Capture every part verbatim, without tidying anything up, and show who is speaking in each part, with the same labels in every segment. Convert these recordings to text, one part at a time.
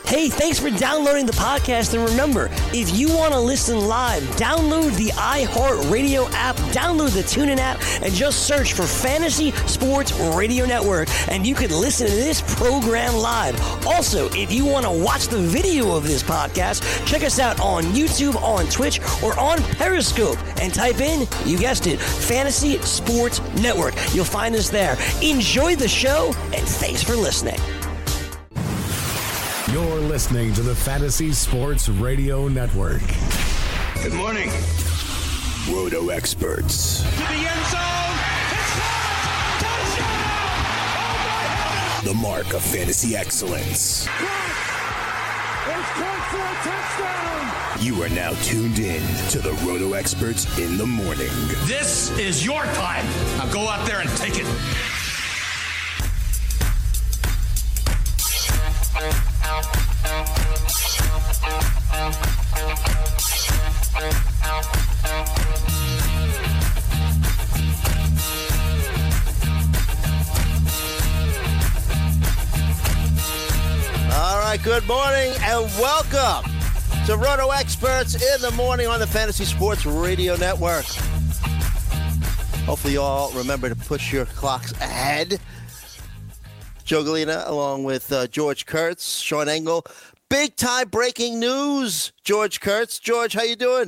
Speaker 1: Hey, thanks for downloading the podcast. And remember, if you want to listen live, download the iHeartRadio app, download the TuneIn app, and just search for Fantasy Sports Radio Network, and you can listen to this program live. Also, if you want to watch the video of this podcast, check us out on YouTube, on Twitch, or on Periscope, and type in, you guessed it, Fantasy Sports Network. You'll find us there. Enjoy the show, and thanks for listening.
Speaker 2: You're listening to the Fantasy Sports Radio Network.
Speaker 3: Good morning.
Speaker 2: Roto Experts.
Speaker 3: To the end zone. It's caught. Touchdown. Oh, my heavens.
Speaker 2: The mark of fantasy excellence.
Speaker 3: It's caught for a touchdown.
Speaker 2: You are now tuned in to the Roto Experts in the morning.
Speaker 4: This is your time. Now go out there and take it.
Speaker 5: All right, good morning and welcome to Roto Experts in the morning on the Fantasy Sports Radio Network. Hopefully you all remember to push your clocks ahead. Joe Galena along with uh, George Kurtz, Sean Engel. Big time breaking news, George Kurtz. George, how you doing?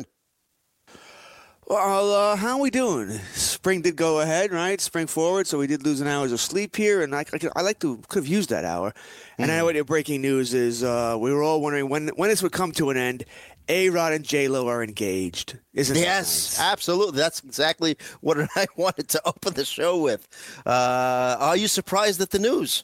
Speaker 6: Well, uh, how are we doing? Spring did go ahead, right? Spring forward, so we did lose an hour of sleep here, and I, I, I like to could have used that hour. And mm. I know what your breaking news is. Uh, we were all wondering when when this would come to an end. A-Rod and J-Lo are engaged. Isn't that
Speaker 5: Yes,
Speaker 6: nice?
Speaker 5: Absolutely. That's exactly what I wanted to open the show with. Uh, are you surprised at the news?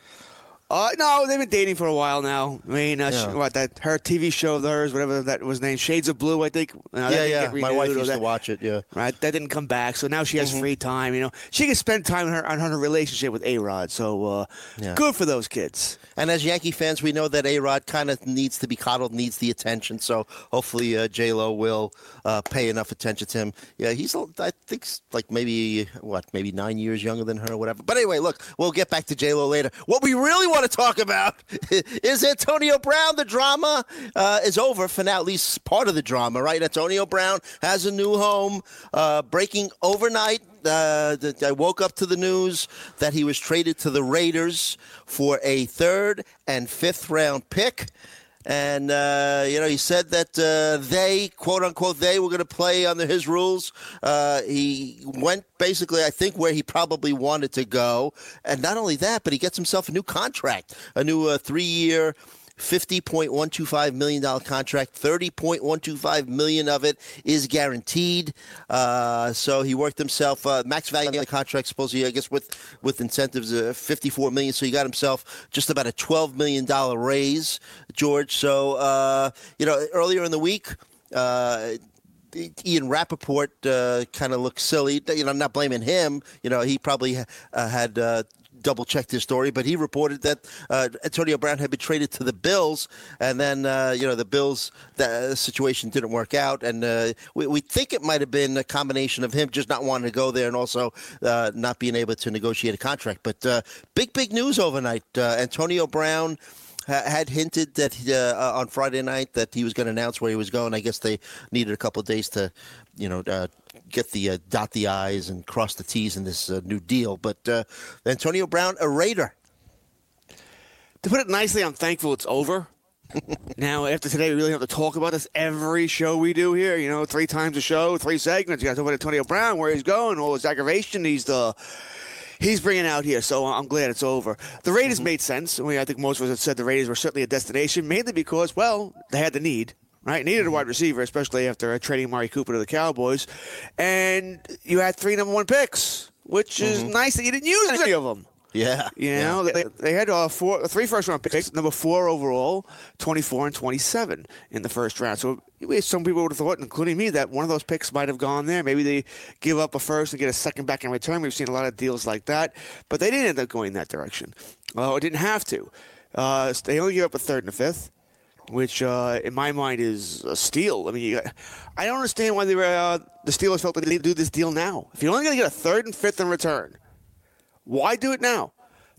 Speaker 6: Uh, no, they've been dating for a while now. I mean, uh,
Speaker 5: Yeah.
Speaker 6: sh- what that her T V show of theirs, whatever that was named, Shades of Blue, I think. Uh, that
Speaker 5: yeah,
Speaker 6: didn't
Speaker 5: yeah.
Speaker 6: get
Speaker 5: My wife
Speaker 6: renewed or
Speaker 5: used
Speaker 6: that-
Speaker 5: to watch it, yeah.
Speaker 6: Right, that didn't come back, so now she has
Speaker 5: Mhm.
Speaker 6: free time. You know, she can spend time on her on her relationship with A-Rod. So uh,
Speaker 5: Yeah.
Speaker 6: good for those kids.
Speaker 5: And as Yankee fans, we know that A-Rod kind of needs to be coddled, needs the attention. So hopefully uh, J-Lo will uh, pay enough attention to him. Yeah, he's, I think, like maybe, what, maybe nine years younger than her or whatever. But anyway, look, we'll get back to J-Lo later. What we really want to talk about is Antonio Brown. The drama uh, is over for now, at least part of the drama, right? Antonio Brown has a new home, uh, breaking overnight. Uh, I woke up to the news that he was traded to the Raiders for a third and fifth round pick. And, uh, you know, he said that uh, they, quote unquote, they were going to play under his rules. Uh, he went basically, I think, where he probably wanted to go. And not only that, but he gets himself a new contract, a new uh, three-year fifty point one two five million dollars contract. thirty point one two five million dollars of it is guaranteed. Uh, so he worked himself, uh, max value on the contract, supposedly, I guess, with, with incentives, uh, fifty-four million dollars. So he got himself just about a twelve million dollars raise, George. So, uh, you know, earlier in the week, uh, Ian Rappaport uh, kind of looked silly. You know, I'm not blaming him. You know, he probably uh, had uh, double-checked his story, but he reported that uh, Antonio Brown had been traded to the Bills, and then, uh, you know, the Bills, the situation didn't work out, and uh, we, we think it might have been a combination of him just not wanting to go there and also uh, not being able to negotiate a contract. But uh, big, big news overnight. Uh, Antonio Brown had hinted that he, uh, on Friday night that he was going to announce where he was going. I guess they needed a couple of days to, you know, uh, get the uh, dot the I's and cross the T's in this uh, new deal. But uh, Antonio Brown, a Raider.
Speaker 6: To put it nicely, I'm thankful it's over. Now, after today, we really have to talk about this every show we do here. You know, three times a show, three segments. You got to talk about Antonio Brown, where he's going, all his aggravation. He's the He's bringing out here, so I'm glad it's over. The Raiders mm-hmm. made sense. I mean, I think most of us had said the Raiders were certainly a destination, mainly because, well, they had the need, right? Needed a wide receiver, especially after trading Amari Cooper to the Cowboys. And you had three number one picks, which is mm-hmm. nice that you didn't use any of them.
Speaker 5: Yeah.
Speaker 6: You know, yeah. They, they had uh, four, three first-round picks, number four overall, twenty-four and twenty-seven in the first round. So some people would have thought, including me, that one of those picks might have gone there. Maybe they give up a first and get a second back in return. We've seen a lot of deals like that. But they didn't end up going that direction. Uh, or didn't have to. Uh, they only gave up a third and a fifth, which uh, in my mind is a steal. I mean, you, I don't understand why they were, uh, the Steelers felt that they needed to do this deal now. If you're only going to get a third and fifth in return, why do it now?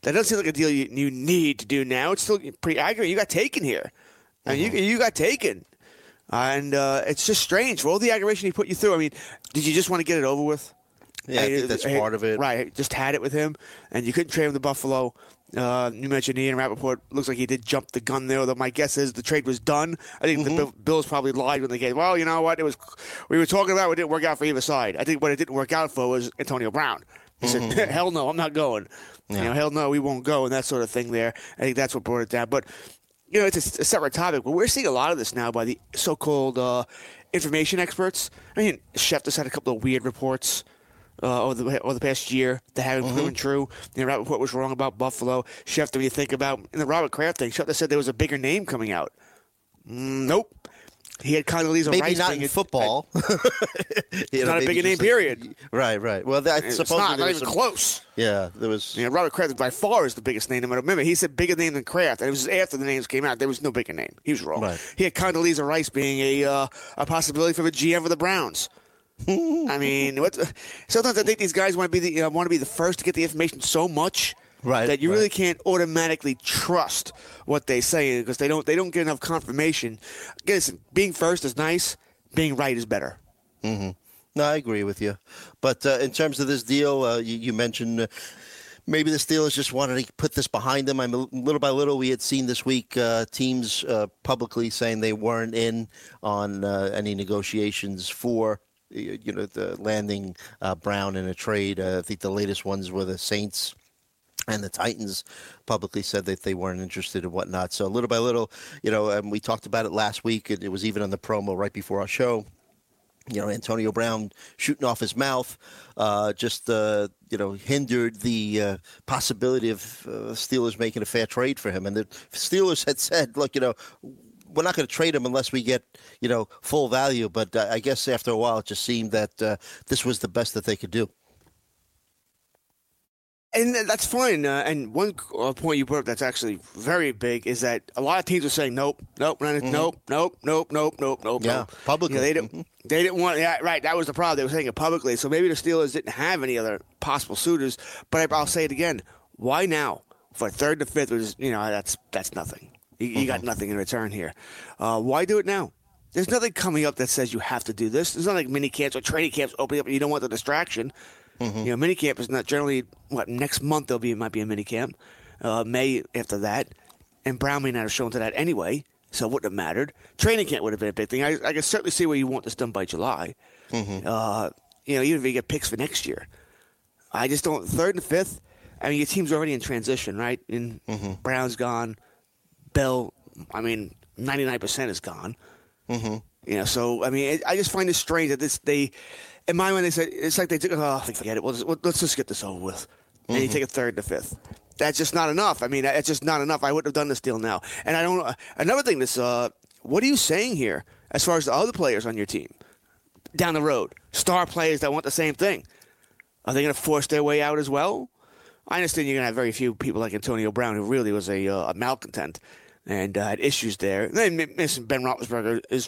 Speaker 6: That doesn't seem like a deal you, you need to do now. It's still pretty accurate. You got taken here. I mean, mm-hmm. you, you got taken. And uh, it's just strange. For all the aggravation he put you through, I mean, did you just want to get it over with?
Speaker 5: Yeah, I, I think that's I, part of it.
Speaker 6: Right. Just had it with him, and you couldn't trade him to Buffalo. Uh, you mentioned Ian Rappaport. Looks like he did jump the gun there, although my guess is the trade was done. I think mm-hmm. the Bills probably lied when they gave, well, you know what? It was we were talking about it didn't work out for either side. I think what it didn't work out for was Antonio Brown. He mm-hmm. said, hell no, I'm not going. Yeah. You know, hell no, we won't go, and that sort of thing there. I think that's what brought it down. But, you know, it's a, a separate topic, but we're seeing a lot of this now by the so-called uh, information experts. I mean, Schefter's had a couple of weird reports. Uh, over, the, over the past year that haven't mm-hmm. proven true. The Rappaport was wrong about Buffalo. Schefter, when you think about in the Robert Kraft thing, Schefter said there was a bigger name coming out. Mm, nope. He had Condoleezza
Speaker 5: Maybe
Speaker 6: Rice.
Speaker 5: Maybe not
Speaker 6: being
Speaker 5: in
Speaker 6: a,
Speaker 5: football.
Speaker 6: It's
Speaker 5: know,
Speaker 6: not a bigger name,
Speaker 5: like,
Speaker 6: period.
Speaker 5: Right, right. Well, that,
Speaker 6: it's
Speaker 5: supposedly
Speaker 6: not, not even
Speaker 5: some,
Speaker 6: close.
Speaker 5: Yeah, there was.
Speaker 6: You know, Robert Kraft by far is the biggest name. Remember, he said bigger name than Kraft, and it was after the names came out. There was no bigger name. He was wrong. Right. He had Condoleezza Rice being a uh, a possibility for the G M of the Browns. I mean, what, sometimes I think these guys want to be the uh, want to be the first to get the information so much
Speaker 5: right,
Speaker 6: that you
Speaker 5: right.
Speaker 6: really can't automatically trust what they say because they don't they don't get enough confirmation. Listen, being first is nice. Being right is better.
Speaker 5: Mm-hmm. No, I agree with you. But uh, in terms of this deal, uh, you, you mentioned uh, maybe the Steelers just wanted to put this behind them. I mean, little by little, we had seen this week uh, teams uh, publicly saying they weren't in on uh, any negotiations for. You know, the landing uh, Brown in a trade. Uh, I think the latest ones were the Saints and the Titans publicly said that they weren't interested and whatnot. So little by little, you know, and we talked about it last week. It, it was even on the promo right before our show. You know, Antonio Brown shooting off his mouth uh, just, uh, you know, hindered the uh, possibility of uh, Steelers making a fair trade for him. And the Steelers had said, look, you know, we're not going to trade him unless we get, you know, full value. But uh, I guess after a while, it just seemed that uh, this was the best that they could do.
Speaker 6: And that's fine. Uh, and one point you brought up that's actually very big is that a lot of teams are saying, nope, nope, mm-hmm. nope, nope, nope, nope, nope, nope.
Speaker 5: Yeah,
Speaker 6: nope.
Speaker 5: publicly.
Speaker 6: You know, they, didn't, mm-hmm. they didn't want, yeah, right, that was the problem. They were saying it publicly. So maybe the Steelers didn't have any other possible suitors. But I'll say it again. Why now? For third to fifth, was, you know, that's that's nothing. You, you mm-hmm. got nothing in return here. Uh, why do it now? There's nothing coming up that says you have to do this. There's not like mini camps or training camps opening up and you don't want the distraction. Mm-hmm. You know, mini camp is not generally, what, next month there'll be, it might be a mini camp. Uh, May after that. And Brown may not have shown to that anyway, so it wouldn't have mattered. Training camp would have been a big thing. I, I can certainly see where you want this done by July. Mm-hmm. Uh, you know, even if you get picks for next year. I just don't, third and fifth, I mean, your team's already in transition, right? And mm-hmm. Brown's gone. Bell, I mean, ninety-nine percent is gone. Mm-hmm. You know, so, I mean, it, I just find it strange that this, they, in my mind, they said, it's like they took, oh, forget it. We'll just, we'll, let's just get this over with. Mm-hmm. And you take a third and a fifth. That's just not enough. I mean, that's just not enough. I wouldn't have done this deal now. And I don't, another thing, this, uh, what are you saying here as far as the other players on your team down the road? Star players that want the same thing. Are they going to force their way out as well? I understand you're going to have very few people like Antonio Brown, who really was a, uh, a malcontent and uh, had issues there. And then Ben Roethlisberger is,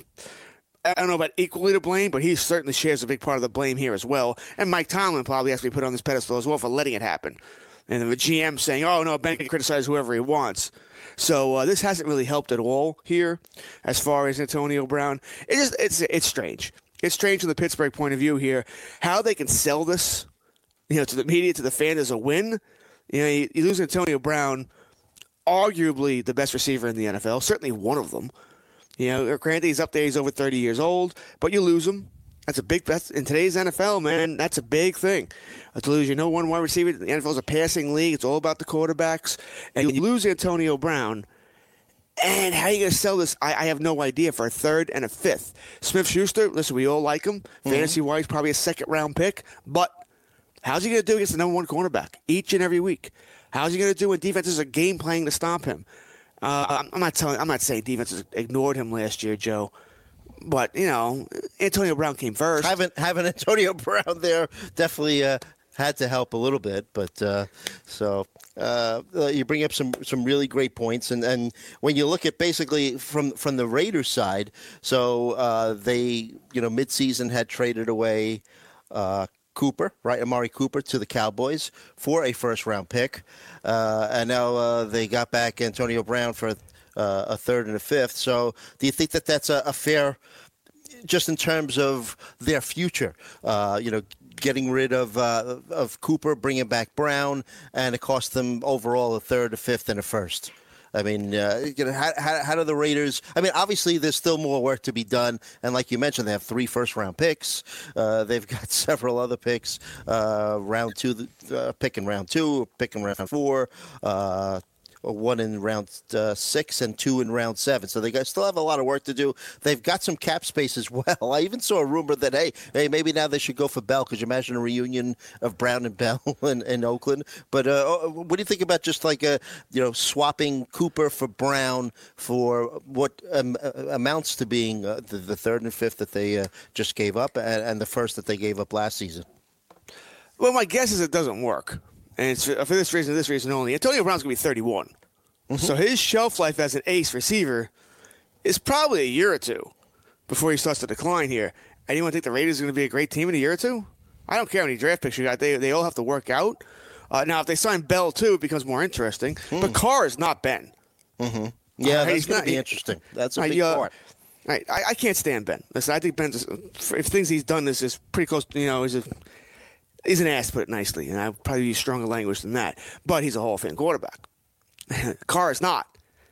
Speaker 6: I don't know about equally to blame, but he certainly shares a big part of the blame here as well. And Mike Tomlin probably has to be put on this pedestal as well for letting it happen. And then the G M saying, oh, no, Ben can criticize whoever he wants. So uh, this hasn't really helped at all here as far as Antonio Brown. It just, it's it's strange. It's strange from the Pittsburgh point of view here, how they can sell this, you know, to the media, to the fan as a win. You know, you, you lose Antonio Brown, arguably the best receiver in the N F L, certainly one of them. You know, granted, he's up there, he's over thirty years old, but you lose him. That's a big, that's, in today's N F L, man, that's a big thing. To lose your no one wide receiver, the N F L is a passing league, it's all about the quarterbacks, and you lose Antonio Brown, and how are you going to sell this? I, I have no idea for a third and a fifth. Smith-Schuster, listen, we all like him. Mm-hmm. Fantasy-wise, probably a second-round pick, but how's he going to do against the number one cornerback each and every week? How's he going to do when defenses are game playing to stop him? Uh, I'm not telling. I'm not saying defenses ignored him last year, Joe. But you know, Antonio Brown came first.
Speaker 5: Having having Antonio Brown there definitely uh, had to help a little bit. But uh, so uh, you bring up some, some really great points, and, and when you look at basically from from the Raiders side, so uh, they you know midseason had traded away. Uh, Cooper, right, Amari Cooper to the Cowboys for a first-round pick. Uh, and now uh, they got back Antonio Brown for uh, a third and a fifth. So do you think that that's a, a fair, just in terms of their future, uh, you know, getting rid of uh, of Cooper, bringing back Brown, and it cost them overall a third, a fifth, and a first? I mean, uh, you know, how, how, how do the Raiders – I mean, obviously there's still more work to be done. And like you mentioned, they have three first-round picks. Uh, they've got several other picks, uh, round two, uh, pick in round two, pick in round four, uh, one in round uh, six and two in round seven. So they got, still have a lot of work to do. They've got some cap space as well. I even saw a rumor that, hey, hey, maybe now they should go for Bell. Could you imagine a reunion of Brown and Bell in, in Oakland? But uh, what do you think about just like, a, you know, swapping Cooper for Brown for what um, amounts to being uh, the, the third and fifth that they uh, just gave up and, and the first that they gave up last season?
Speaker 6: Well, my guess is it doesn't work. And it's for this reason, this reason only. Antonio Brown's going to be thirty-one. Mm-hmm. So his shelf life as an ace receiver is probably a year or two before he starts to decline here. And you want to think the Raiders are going to be a great team in a year or two? I don't care how many draft picks you got. They, they all have to work out. Uh, now, if they sign Bell, too, it becomes more interesting. Mm. But Carr is not Ben.
Speaker 5: Mm-hmm. Yeah, uh, that's going to be
Speaker 6: he,
Speaker 5: interesting. That's a
Speaker 6: uh,
Speaker 5: big
Speaker 6: uh,
Speaker 5: part.
Speaker 6: I, I can't stand Ben. Listen, I think Ben's, if things he's done is, is pretty close, you know, is a... He's an ass, to put it nicely, and I'd probably use stronger language than that. But he's a Hall of Fame quarterback. Carr is not.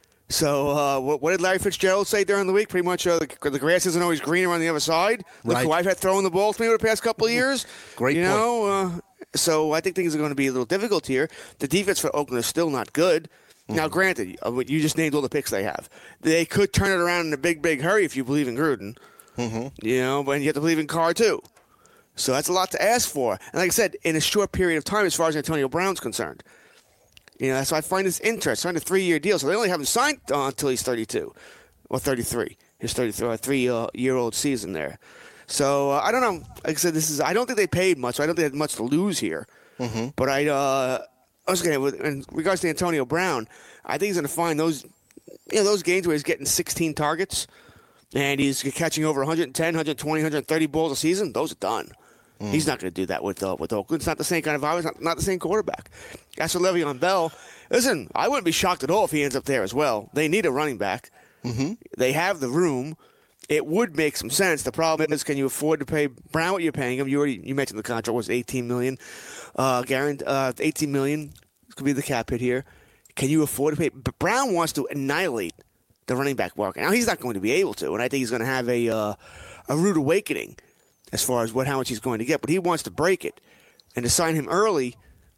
Speaker 6: So uh, what, what did Larry Fitzgerald say during the week? Pretty much uh, the, the grass isn't always greener on the other side. Look
Speaker 5: right.
Speaker 6: who I've had throwing the ball to me over the past couple of years.
Speaker 5: Great
Speaker 6: you
Speaker 5: point.
Speaker 6: know, uh, so I think things are going to be a little difficult here. The defense for Oakland is still not good. Mm-hmm. Now, granted, uh, you just named all the picks they have. They could turn it around in a big, big hurry if you believe in Gruden. Mm-hmm. You know, but you have to believe in Carr, too. So that's a lot to ask for. And like I said, in a short period of time as far as Antonio Brown's concerned. You know, that's why I find this interesting. Signed a three-year deal, so they only haven't signed uh, until he's thirty-two. Or thirty-three. His thirty-three, three-year-old season there. So, uh, I don't know. Like I said, this is. I don't think they paid much. So I don't think they had much to lose here. Mm-hmm. But I, uh, I was going to, in regards to Antonio Brown, I think he's going to find those, you know, those games where he's getting sixteen targets and he's catching over one ten, one twenty, one thirty balls a season. Those are done. Mm. He's not going to do that with uh, with Oakland. It's not the same kind of offense, not, not the same quarterback. As for Le'Veon Bell, listen, I wouldn't be shocked at all if he ends up there as well. They need a running back. Mm-hmm. They have the room. It would make some sense. The problem is, can you afford to pay Brown what you're paying him? You already you mentioned the contract was eighteen million dollars. Uh, guaranteed, uh, eighteen million dollars could be the cap hit here. Can you afford to pay? But Brown wants to annihilate the running back market. Now he's not going to be able to, and I think he's going to have a uh, a rude awakening as far as what how much he's going to get. But he wants to break it, and to sign him early,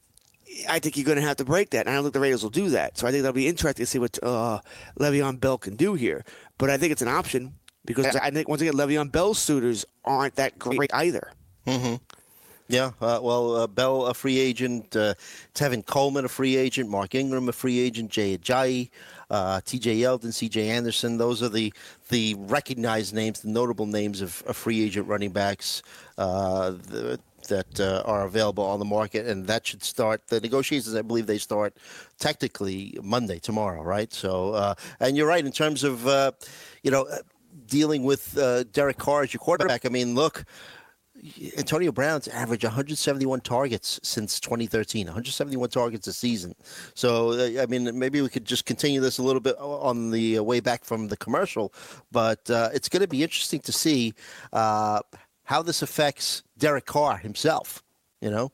Speaker 6: I think you're going to have to break that. And I don't think the Raiders will do that. So I think that'll be interesting to see what uh, Le'Veon Bell can do here. But I think it's an option because I think once again Le'Veon Bell's suitors aren't that great either.
Speaker 5: Mm-hmm. Yeah, uh, well, uh, Bell, a free agent, uh, Tevin Coleman, a free agent, Mark Ingram, a free agent, Jay Ajayi, uh, T J Yeldon, C J Anderson. Those are the the recognized names, the notable names of, of free agent running backs uh, the, that uh, are available on the market, and that should start. The negotiations, I believe, they start technically Monday, tomorrow, right? So, uh, and you're right in terms of, uh, you know, dealing with uh, Derek Carr as your quarterback. I mean, look. Antonio Brown's averaged one seventy-one targets since twenty thirteen, one seventy-one targets a season. So, I mean, maybe we could just continue this a little bit on the way back from the commercial, but uh, it's going to be interesting to see uh, how this affects Derek Carr himself, you know?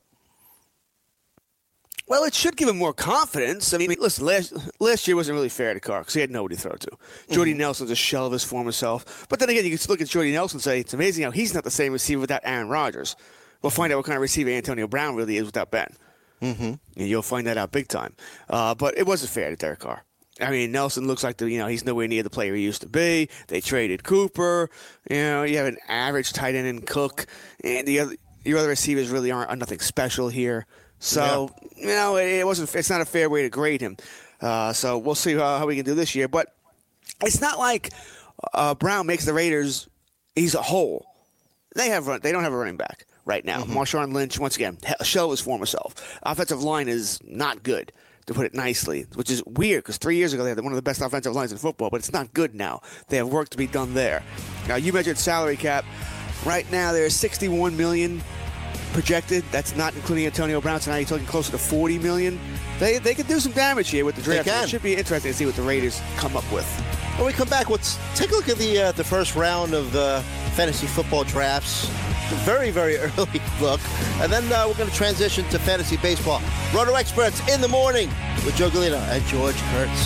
Speaker 6: Well, it should give him more confidence. I mean, listen, last, last year wasn't really fair to Carr because he had nobody to throw to. Jordy mm-hmm. Nelson's a shell of his former self. But then again, you can look at Jordy Nelson and say, it's amazing how he's not the same receiver without Aaron Rodgers. We'll find out what kind of receiver Antonio Brown really is without Ben. Mm-hmm. And you'll find that out big time. Uh, but it wasn't fair to Derek Carr. I mean, Nelson looks like the, you know he's nowhere near the player he used to be. They traded Cooper. You know, you have an average tight end in Cook. And the other, your other receivers really aren't are nothing special here. So, yeah. you know, it wasn't. It's not a fair way to grade him. Uh, so we'll see how, how we can do this year. But it's not like uh, Brown makes the Raiders. He's a whole. They have. They don't have a running back right now. Mm-hmm. Marshawn Lynch, once again, shell his former self. Offensive line is not good, to put it nicely, which is weird because three years ago they had one of the best offensive lines in football. But it's not good now. They have work to be done there. Now you mentioned salary cap. Right now there's sixty-one million dollars projected. That's not including Antonio Brown. So now you're talking closer to forty million dollars. They they could do some damage here with the draft. It should be interesting to see what the Raiders come up with.
Speaker 5: When we come back, let's take a look at the uh, the first round of uh, fantasy football drafts. A very, very early look. And then uh, we're going to transition to fantasy baseball. Roto Experts in the morning with Joe Galena and George Kurtz.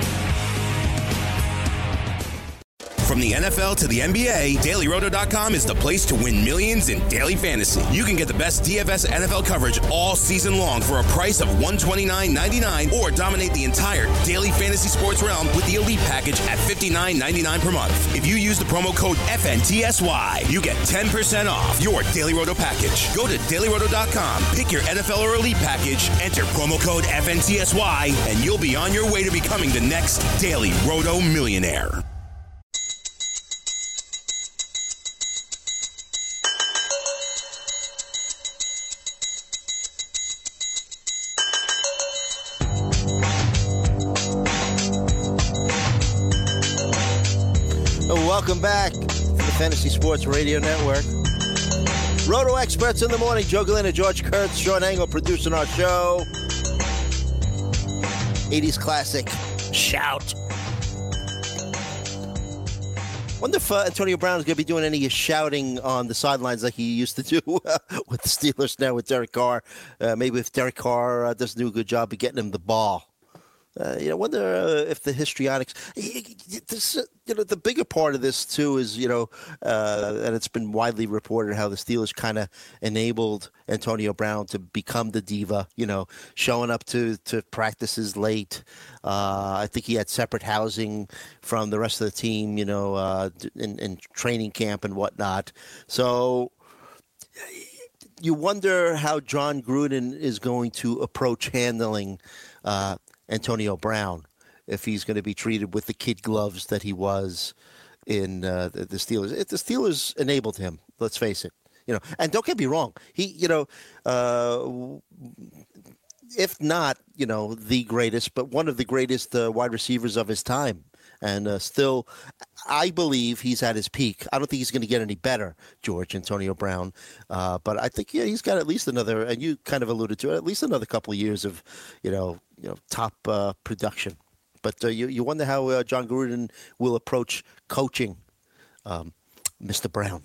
Speaker 2: From the N F L to the N B A, Daily Roto dot com is the place to win millions in daily fantasy. You can get the best D F S N F L coverage all season long for a price of one hundred twenty-nine ninety-nine, or dominate the entire daily fantasy sports realm with the Elite package at fifty-nine ninety-nine per month. If you use the promo code F N T S Y, you get ten percent off your Daily Roto package. Go to Daily Roto dot com, pick your N F L or Elite package, enter promo code F N T S Y, and you'll be on your way to becoming the next Daily Roto millionaire.
Speaker 5: Welcome back to the Fantasy Sports Radio Network. Roto Experts in the morning. Joe Galena, George Kurtz, Sean Engel producing our show. eighties classic, Shout. Wonder if uh, Antonio Brown is going to be doing any shouting on the sidelines like he used to do uh, with the Steelers now with Derek Carr. Uh, maybe if Derek Carr uh, doesn't do a good job of getting him the ball. Uh, you know, wonder uh, if the histrionics. This, uh, you know, the bigger part of this too is, you know, uh, and it's been widely reported how the Steelers kind of enabled Antonio Brown to become the diva. You know, showing up to, to practices late. Uh, I think he had separate housing from the rest of the team. You know, uh, in, in training camp and whatnot. So you wonder how John Gruden is going to approach handling Uh, Antonio Brown, if he's going to be treated with the kid gloves that he was in uh, the, the Steelers. If the Steelers enabled him, let's face it, you know. And don't get me wrong, he, you know, uh, if not, you know, the greatest, but one of the greatest uh, wide receivers of his time, and uh, still, I believe he's at his peak. I don't think he's going to get any better, George, Antonio Brown, uh, but I think yeah, he's got at least another, and you kind of alluded to it, at least another couple of years of, you know. You know, top uh, production, but uh, you you wonder how uh, John Gruden will approach coaching, um, Mister Brown.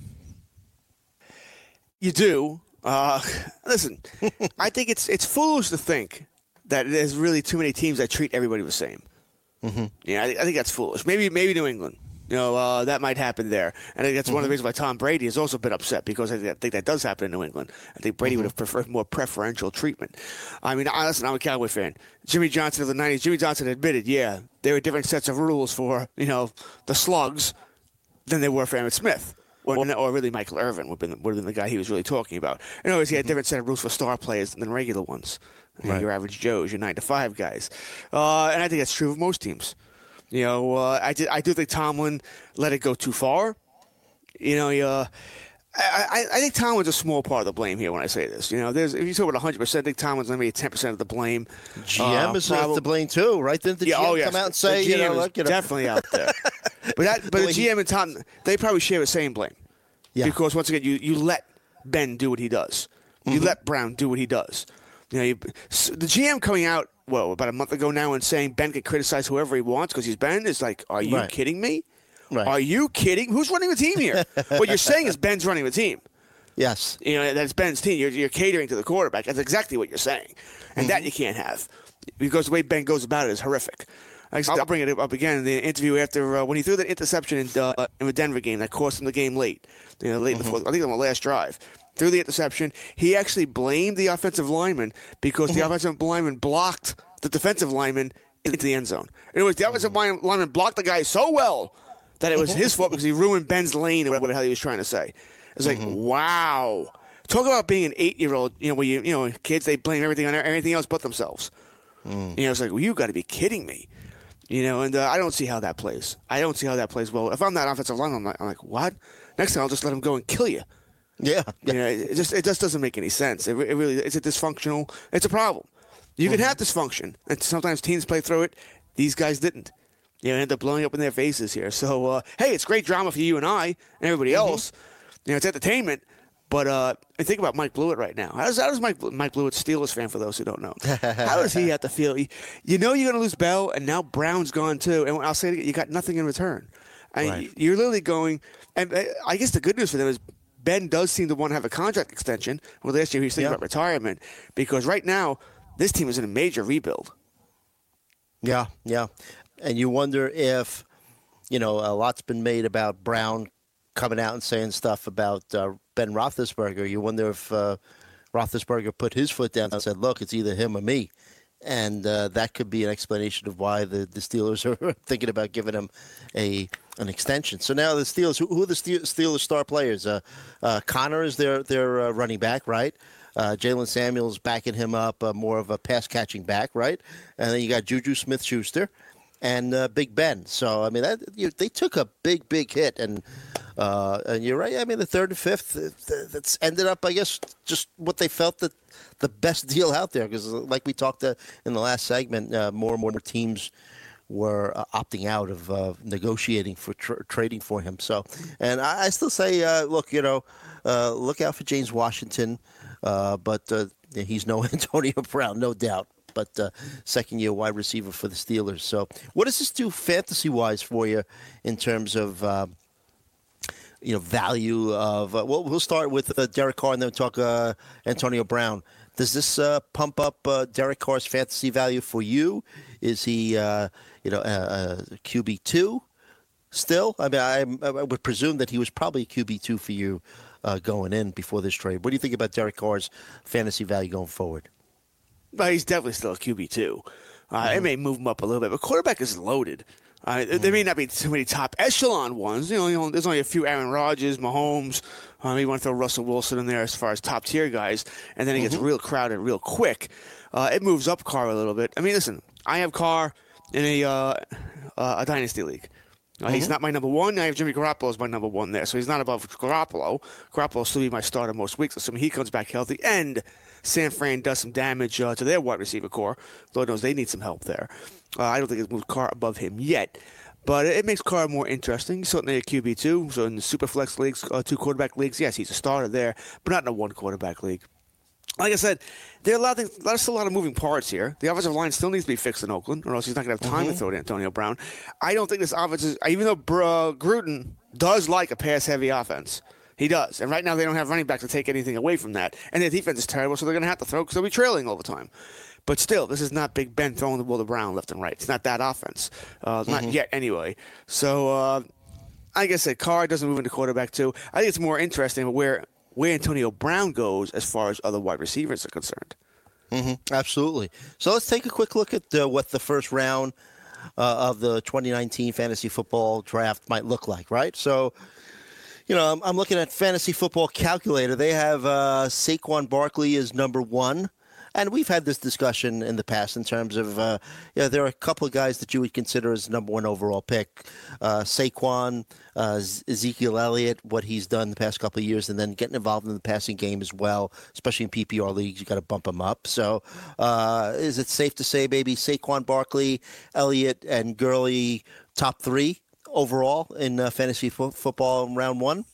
Speaker 6: You do. Uh, listen, I think it's it's foolish to think that there's really too many teams that treat everybody the same. Mm-hmm. Yeah, I, I think that's foolish. Maybe maybe New England. You know, uh, that might happen there. And I think that's mm-hmm. one of the reasons why Tom Brady has also been upset, because I think that does happen in New England. I think Brady mm-hmm. would have preferred more preferential treatment. I mean, I, listen, I'm a Cowboy fan. Jimmy Johnson of the nineties, Jimmy Johnson admitted, yeah, there were different sets of rules for, you know, the slugs than there were for Emmitt Smith. Or, or really Michael Irvin would have, been, would have been the guy he was really talking about. In other words, he had a different set of rules for star players than regular ones. Right. Your average Joes, your nine to five guys. Uh, and I think that's true of most teams. You know, uh, I, did, I do think Tomlin let it go too far. You know, uh, I, I, I think Tomlin's a small part of the blame here when I say this. You know, there's if you talk about one hundred percent, I think Tomlin's maybe ten percent of the blame.
Speaker 5: G M uh, is prob- to blame too, right? Didn't the
Speaker 6: yeah,
Speaker 5: G M
Speaker 6: oh, yes.
Speaker 5: come out and say,
Speaker 6: the G M
Speaker 5: you know, look, you know.
Speaker 6: definitely out there. But that, but the G M and Tom, they probably share the same blame. Yeah. Because once again, you, you let Ben do what he does. You mm-hmm. let Brown do what he does. You know, you, so the G M coming out, well, about a month ago now and saying Ben can criticize whoever he wants because he's Ben is like, are you right. kidding me?
Speaker 5: Right.
Speaker 6: Are you kidding? Who's running the team here? What you're saying is Ben's running the team.
Speaker 5: Yes.
Speaker 6: You know, that's Ben's team. You're, you're catering to the quarterback. That's exactly what you're saying. And mm-hmm. that you can't have because the way Ben goes about it is horrific. I'll bring it up again in the interview after uh, when he threw that interception in, uh, in the Denver game that cost him the game late. You know, late mm-hmm. in the fourth, I think on the last drive. Threw the interception. He actually blamed the offensive lineman because mm-hmm. the offensive lineman blocked the defensive lineman into the end zone. In other words, the offensive mm-hmm. lineman blocked the guy so well that it was his fault because he ruined Ben's lane or whatever the hell he was trying to say. It's like, mm-hmm. wow. Talk about being an eight-year-old, you know, where you, you know, kids, they blame everything on everything else but themselves. Mm. You know, it's like, well, you got to be kidding me. You know, and uh, I don't see how that plays. I don't see how that plays well. If I'm that offensive lineman, I'm like, I'm like, what? Next time I'll just let him go and kill you.
Speaker 5: Yeah.
Speaker 6: You know, it just it just doesn't make any sense. It, it really it's a dysfunctional. It's a problem. You mm-hmm. can have dysfunction, and sometimes teams play through it. These guys didn't. You know, end up blowing up in their faces here. So, uh, hey, it's great drama for you and I and everybody mm-hmm. else. You know, it's entertainment. But uh, and think about Mike Blewett right now. How does, how does Mike Mike Blewett, Steelers fan for those who don't know? How does he have to feel? You know you're going to lose Bell, and now Brown's gone too. And I'll say it again, you got nothing in return. I mean,
Speaker 5: Right.
Speaker 6: You're literally going. And I guess the good news for them is Ben does seem to want to have a contract extension. Well, last year he was thinking
Speaker 5: Yeah.
Speaker 6: about retirement because right now this team is in a major rebuild.
Speaker 5: Yeah, yeah. And you wonder if, you know, a lot's been made about Brown coming out and saying stuff about uh, Ben Roethlisberger. You wonder if uh, Roethlisberger put his foot down and said, look, it's either him or me. And uh, that could be an explanation of why the, the Steelers are thinking about giving him a an extension. So now the Steelers, who, who are the Steelers star players? Uh, uh, Connor is their, their uh, running back, right? Uh, Jalen Samuels backing him up, uh, more of a pass-catching back, right? And then you got Juju Smith-Schuster and uh, Big Ben. So, I mean, that, you, they took a big, big hit. And uh, and you're right. I mean, the third and fifth, uh, that's ended up, I guess, just what they felt that the best deal out there. Because like we talked uh, in the last segment, uh, more and more teams were uh, opting out of uh, negotiating for tr- trading for him. So, and I, I still say, uh, look, you know, uh, look out for James Washington. Uh, but uh, he's no Antonio Brown, no doubt. But uh, second-year wide receiver for the Steelers. So what does this do fantasy-wise for you in terms of, uh, you know, value of uh, – well, we'll start with uh, Derek Carr and then talk uh, Antonio Brown. Does this uh, pump up uh, Derek Carr's fantasy value for you? Is he, uh, you know, a, a Q B two still? I mean, I, I would presume that he was probably a Q B two for you uh, going in before this trade. What do you think about Derek Carr's fantasy value going forward?
Speaker 6: But he's definitely still a Q B two. Uh,
Speaker 5: Mm-hmm.
Speaker 6: It may move him up a little bit, but quarterback is loaded. Uh, mm-hmm. There may not be too many top echelon ones. You know, you know there's only a few Aaron Rodgers, Mahomes. Um, you want to throw Russell Wilson in there as far as top tier guys, and then it gets mm-hmm. real crowded real quick. Uh, it moves up Carr a little bit. I mean, listen, I have Carr in a uh, uh, a dynasty league. Uh, mm-hmm. He's not my number one. I have Jimmy Garoppolo as my number one there, so he's not above Garoppolo. Garoppolo will still be my starter most weeks, assuming he comes back healthy. And San Fran does some damage uh, to their wide receiver core. Lord knows they need some help there. Uh, I don't think it's moved Carr above him yet. But it makes Carr more interesting. Certainly a Q B two. So in the Superflex leagues, uh, two quarterback leagues, yes, he's a starter there, but not in a one quarterback league. Like I said, there are a lot of things, there's still a lot of moving parts here. The offensive line still needs to be fixed in Oakland, or else he's not going to have time mm-hmm. to throw to Antonio Brown. I don't think this offense is, even though uh, Gruden does like a pass-heavy offense. He does. And right now they don't have running back to take anything away from that. And their defense is terrible, so they're going to have to throw because they'll be trailing all the time. But still, this is not Big Ben throwing the ball to Brown left and right. It's not that offense. Uh, mm-hmm. Not yet, anyway. So, uh, like I said, Carr doesn't move into quarterback, too. I think it's more interesting where where Antonio Brown goes as far as other wide receivers are concerned.
Speaker 5: Mm-hmm. Absolutely. So let's take a quick look at uh, what the first round uh, of the twenty nineteen fantasy football draft might look like, right? So, you know, I'm, I'm looking at Fantasy Football Calculator. They have uh, Saquon Barkley as number one. And we've had this discussion in the past in terms of, uh, yeah, there are a couple of guys that you would consider as number one overall pick. Uh, Saquon, uh, Ezekiel Elliott, what he's done the past couple of years, and then getting involved in the passing game as well, especially in P P R leagues. You got to bump him up. So uh, is it safe to say maybe Saquon Barkley, Elliott, and Gurley top three overall in uh, fantasy fo- football in round one?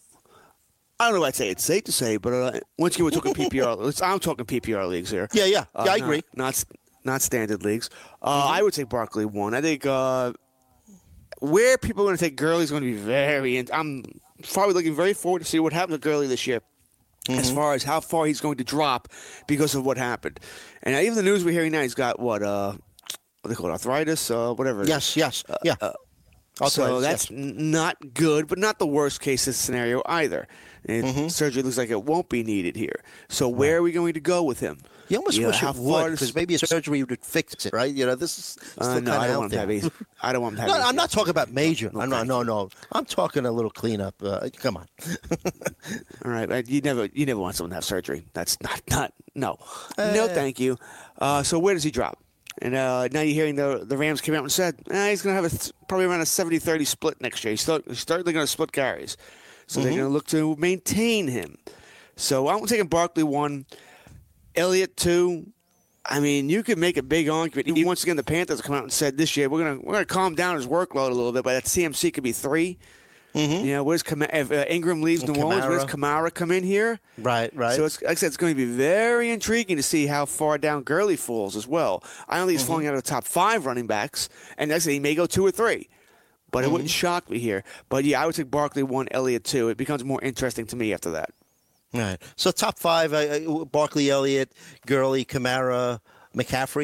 Speaker 6: I don't know if I'd say it's safe to say, but uh, once again, we're talking P P R. I'm talking P P R leagues here.
Speaker 5: Yeah, yeah. Yeah,
Speaker 6: uh,
Speaker 5: I agree.
Speaker 6: Not not, not standard leagues. Uh, mm-hmm. I would say Barkley one. I think uh, where people are going to take Gurley is going to be very – I'm probably looking very forward to see what happens to Gurley this year mm-hmm. as far as how far he's going to drop because of what happened. And even the news we're hearing now, he's got what, uh, what do they call it, arthritis, uh, whatever.
Speaker 5: Yes, yes, yeah. Uh,
Speaker 6: so that's yes. not good, but not the worst case scenario either. And mm-hmm. surgery looks like it won't be needed here. So where right. are we going to go with him?
Speaker 5: You almost you wish know, it would, because maybe a surgery would fix it, right? You know, this is still
Speaker 6: uh, no,
Speaker 5: kind
Speaker 6: I
Speaker 5: of
Speaker 6: don't want
Speaker 5: out
Speaker 6: to have I don't want to have
Speaker 5: No, I'm not talking about major.
Speaker 6: No,
Speaker 5: I'm not, no, no. I'm talking a little cleanup. Uh, come on.
Speaker 6: All right. You never you never want someone to have surgery. That's not, not no. Uh, no, thank you. Uh, so where does he drop? And uh, now you're hearing the the Rams came out and said eh, he's going to have a, probably around a seventy thirty split next year. He's, still, he's certainly going to split carries. So mm-hmm. they're going to look to maintain him. So I'm taking Barkley one, Elliott two. I mean, you could make a big argument. Even once again, the Panthers come out and said this year we're going to we're going to calm down his workload a little bit, but that C M C could be three. Mm-hmm. You know, where's Kam- if uh, Ingram leaves New Orleans, where's Kamara come in here?
Speaker 5: Right, right.
Speaker 6: So, it's, like I said, it's going to be very intriguing to see how far down Gurley falls as well. I don't think he's mm-hmm. falling out of the top five running backs, and like I said, he may go two or three. But mm-hmm. it wouldn't shock me here. But, yeah, I would take Barkley one, Elliott two. It becomes more interesting to me after that.
Speaker 5: All right. So, top five, uh, Barkley, Elliott, Gurley, Kamara, McCaffrey?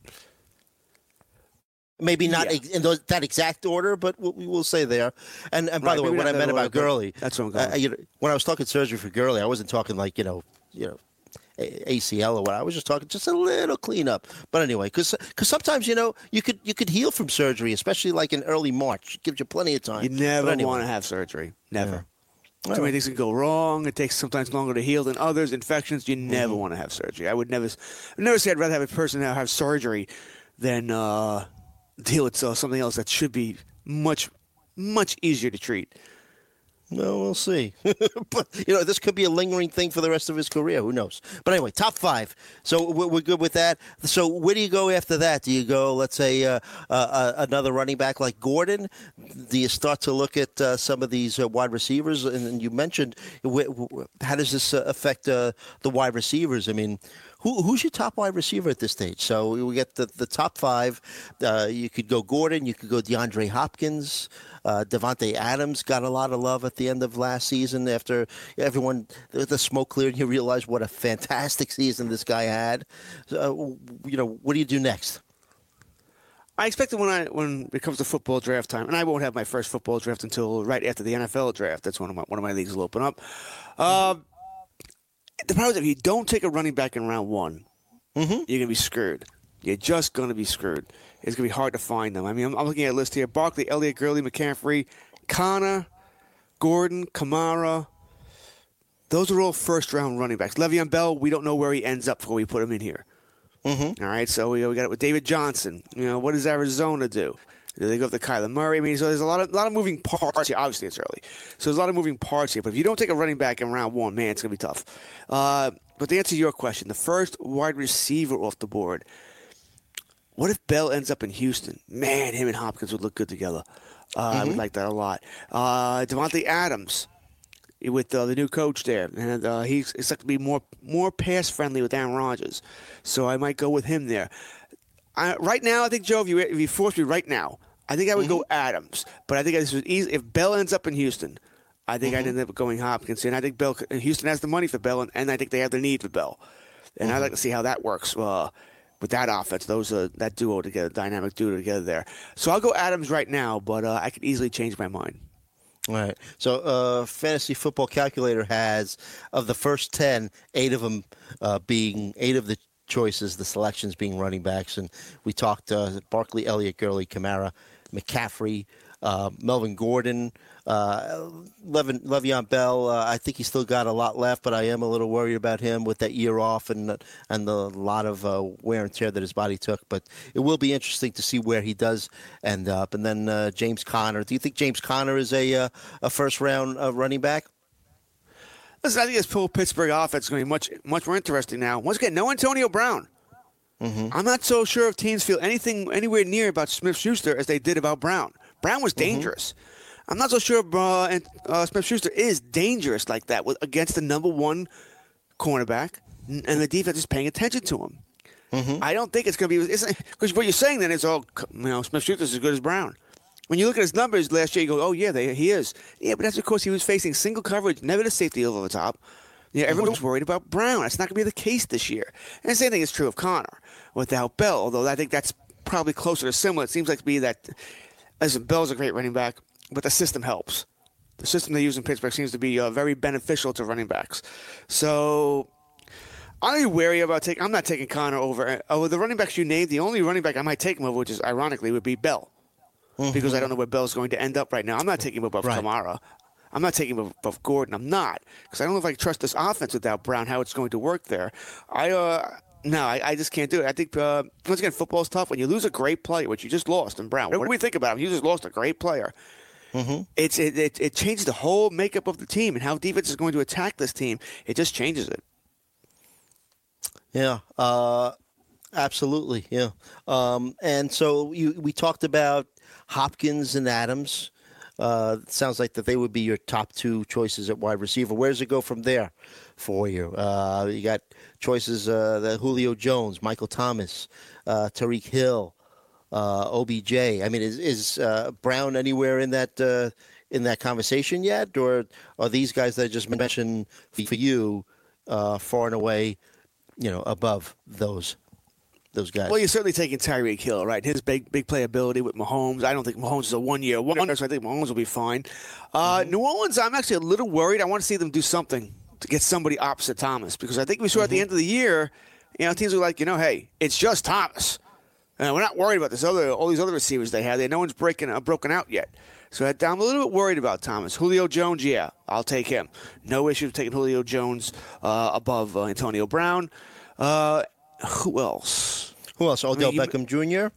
Speaker 5: Maybe not yeah. ex- in those, that exact order, but we'll, we'll say there. And, and by
Speaker 6: right,
Speaker 5: the way, what I meant about Gurley,
Speaker 6: that's what I'm going.
Speaker 5: Uh, you know, when I was talking surgery for Gurley, I wasn't talking like, you know, you know, A C L or what. I was just talking just a little cleanup. But anyway, because sometimes, you know, you could you could heal from surgery, especially like in early March. It gives you plenty of time.
Speaker 6: You never
Speaker 5: anyway.
Speaker 6: want to have surgery. Never.
Speaker 5: Yeah.
Speaker 6: Too many things can go wrong. It takes sometimes longer to heal than others. Infections, you never mm-hmm. want to have surgery. I would never, I'd never say I'd rather have a person now have surgery than uh, deal with uh, something else that should be much, much easier to treat.
Speaker 5: No, we'll see. But, you know, this could be a lingering thing for the rest of his career. Who knows? But anyway, top five. So we're good with that. So where do you go after that? Do you go, let's say, uh, uh, another running back like Gordon? Do you start to look at uh, some of these uh, wide receivers? And you mentioned, how does this uh, affect uh, the wide receivers? I mean, Who, who's your top wide receiver at this stage? So we get the, the top five. Uh, you could go Gordon. You could go DeAndre Hopkins. Uh, Devontae Adams got a lot of love at the end of last season after everyone, the smoke cleared and you realize what a fantastic season this guy had. Uh, you know, what do you do next?
Speaker 6: I expect that when I when it comes to football draft time, and I won't have my first football draft until right after the N F L draft. That's when one of my, one of my leagues will open up. Uh, The problem is if you don't take a running back in round one, mm-hmm. you're going to be screwed. You're just going to be screwed. It's going to be hard to find them. I mean, I'm, I'm looking at a list here. Barkley, Elliott, Gurley, McCaffrey, Connor, Gordon, Kamara. Those are all first-round running backs. Le'Veon Bell, we don't know where he ends up before we put him in here. Mm-hmm. All right, so we, we got it with David Johnson. You know, what does Arizona do? Do they go up to Kyler Murray? I mean, so there's a lot of lot of moving parts here. Obviously, it's early. So there's a lot of moving parts here. But if you don't take a running back in round one, man, it's going to be tough. Uh, but to answer your question, the first wide receiver off the board, what if Bell ends up in Houston? Man, him and Hopkins would look good together. Uh, mm-hmm. I would like that a lot. Uh, Devontae Adams with uh, the new coach there. And uh, he's expected to be more, more pass-friendly with Aaron Rodgers. So I might go with him there. I, right now, I think, Joe, if you, if you force me right now, I think I would mm-hmm. go Adams. But I think this was easy. If Bell ends up in Houston, I think mm-hmm. I'd end up going Hopkins. And I think Bell, and Houston has the money for Bell, and, and I think they have the need for Bell. And mm-hmm. I'd like to see how that works uh, with that offense, those uh, that duo together, dynamic duo together there. So I'll go Adams right now, but uh, I could easily change my mind.
Speaker 5: All right. So uh, Fantasy Football Calculator has, of the first ten, eight of them uh, being, eight of the choices, the selections being running backs. And we talked uh, Barkley, Elliott, Gurley, Kamara, McCaffrey, uh, Melvin Gordon, uh, Levin, Le'Veon Bell. Uh, I think he's still got a lot left, but I am a little worried about him with that year off and and the lot of uh, wear and tear that his body took. But it will be interesting to see where he does end up. And then uh, James Conner. Do you think James Conner is a uh, a first round uh, running back?
Speaker 6: Listen, I think this full Pittsburgh offense is going to be much much more interesting now. Once again, no Antonio Brown. Mm-hmm. I'm not so sure if teams feel anything anywhere near about Smith-Schuster as they did about Brown. Brown was dangerous. Mm-hmm. I'm not so sure uh, uh, Smith-Schuster is dangerous like that with, against the number one cornerback, and the defense is paying attention to him. Mm-hmm. I don't think it's going to be – because what you're saying then is, oh, you know, Smith-Schuster's as good as Brown. When you look at his numbers last year, you go, oh, yeah, they, he is. Yeah, but that's because he was facing single coverage, never the safety over the top. Yeah, everyone was worried about Brown. That's not going to be the case this year. And the same thing is true of Connor without Bell, although I think that's probably closer to similar. It seems like to be that – listen, Bell's a great running back, but the system helps. The system they use in Pittsburgh seems to be uh, very beneficial to running backs. So I'm really wary about taking – I'm not taking Connor over. Over the running backs you named, the only running back I might take him over, which is ironically, would be Bell. Mm-hmm. Because I don't know where Bell's going to end up right now. I'm not taking him above right. Kamara. I'm not taking him above Gordon. I'm not. Because I don't know if I can trust this offense without Brown, how it's going to work there. I uh, No, I, I just can't do it. I think, uh, once again, football's tough. When you lose a great player, which you just lost in Brown, what do we think about him? You just lost a great player. Mm-hmm. It's it, it, it changes the whole makeup of the team and how defense is going to attack this team. It just changes it.
Speaker 5: Yeah, uh, absolutely, yeah. Um, and so you, we talked about Hopkins and Adams. Uh, it sounds like that they would be your top two choices at wide receiver. Where does it go from there for you? Uh, you got choices, uh, the Julio Jones, Michael Thomas, uh, Tyreek Hill, uh, O B J. I mean, is, is uh, Brown anywhere in that uh, in that conversation yet? Or are these guys that I just mentioned for you uh, far and away, you know, above those those guys?
Speaker 6: Well, you're certainly taking Tyreek Hill, right? His big big playability with Mahomes. I don't think Mahomes is a one-year wonder, so I think Mahomes will be fine. Uh, mm-hmm. New Orleans, I'm actually a little worried. I want to see them do something to get somebody opposite Thomas, because I think we saw mm-hmm. at the end of the year, you know, teams were like, you know, hey, it's just Thomas. And we're not worried about this other all these other receivers they have. They no one's breaking uh, broken out yet. So I'm a little bit worried about Thomas. Julio Jones, yeah, I'll take him. No issue with taking Julio Jones uh, above uh, Antonio Brown. Uh, who else?
Speaker 5: Who else? Odell I mean, Beckham Junior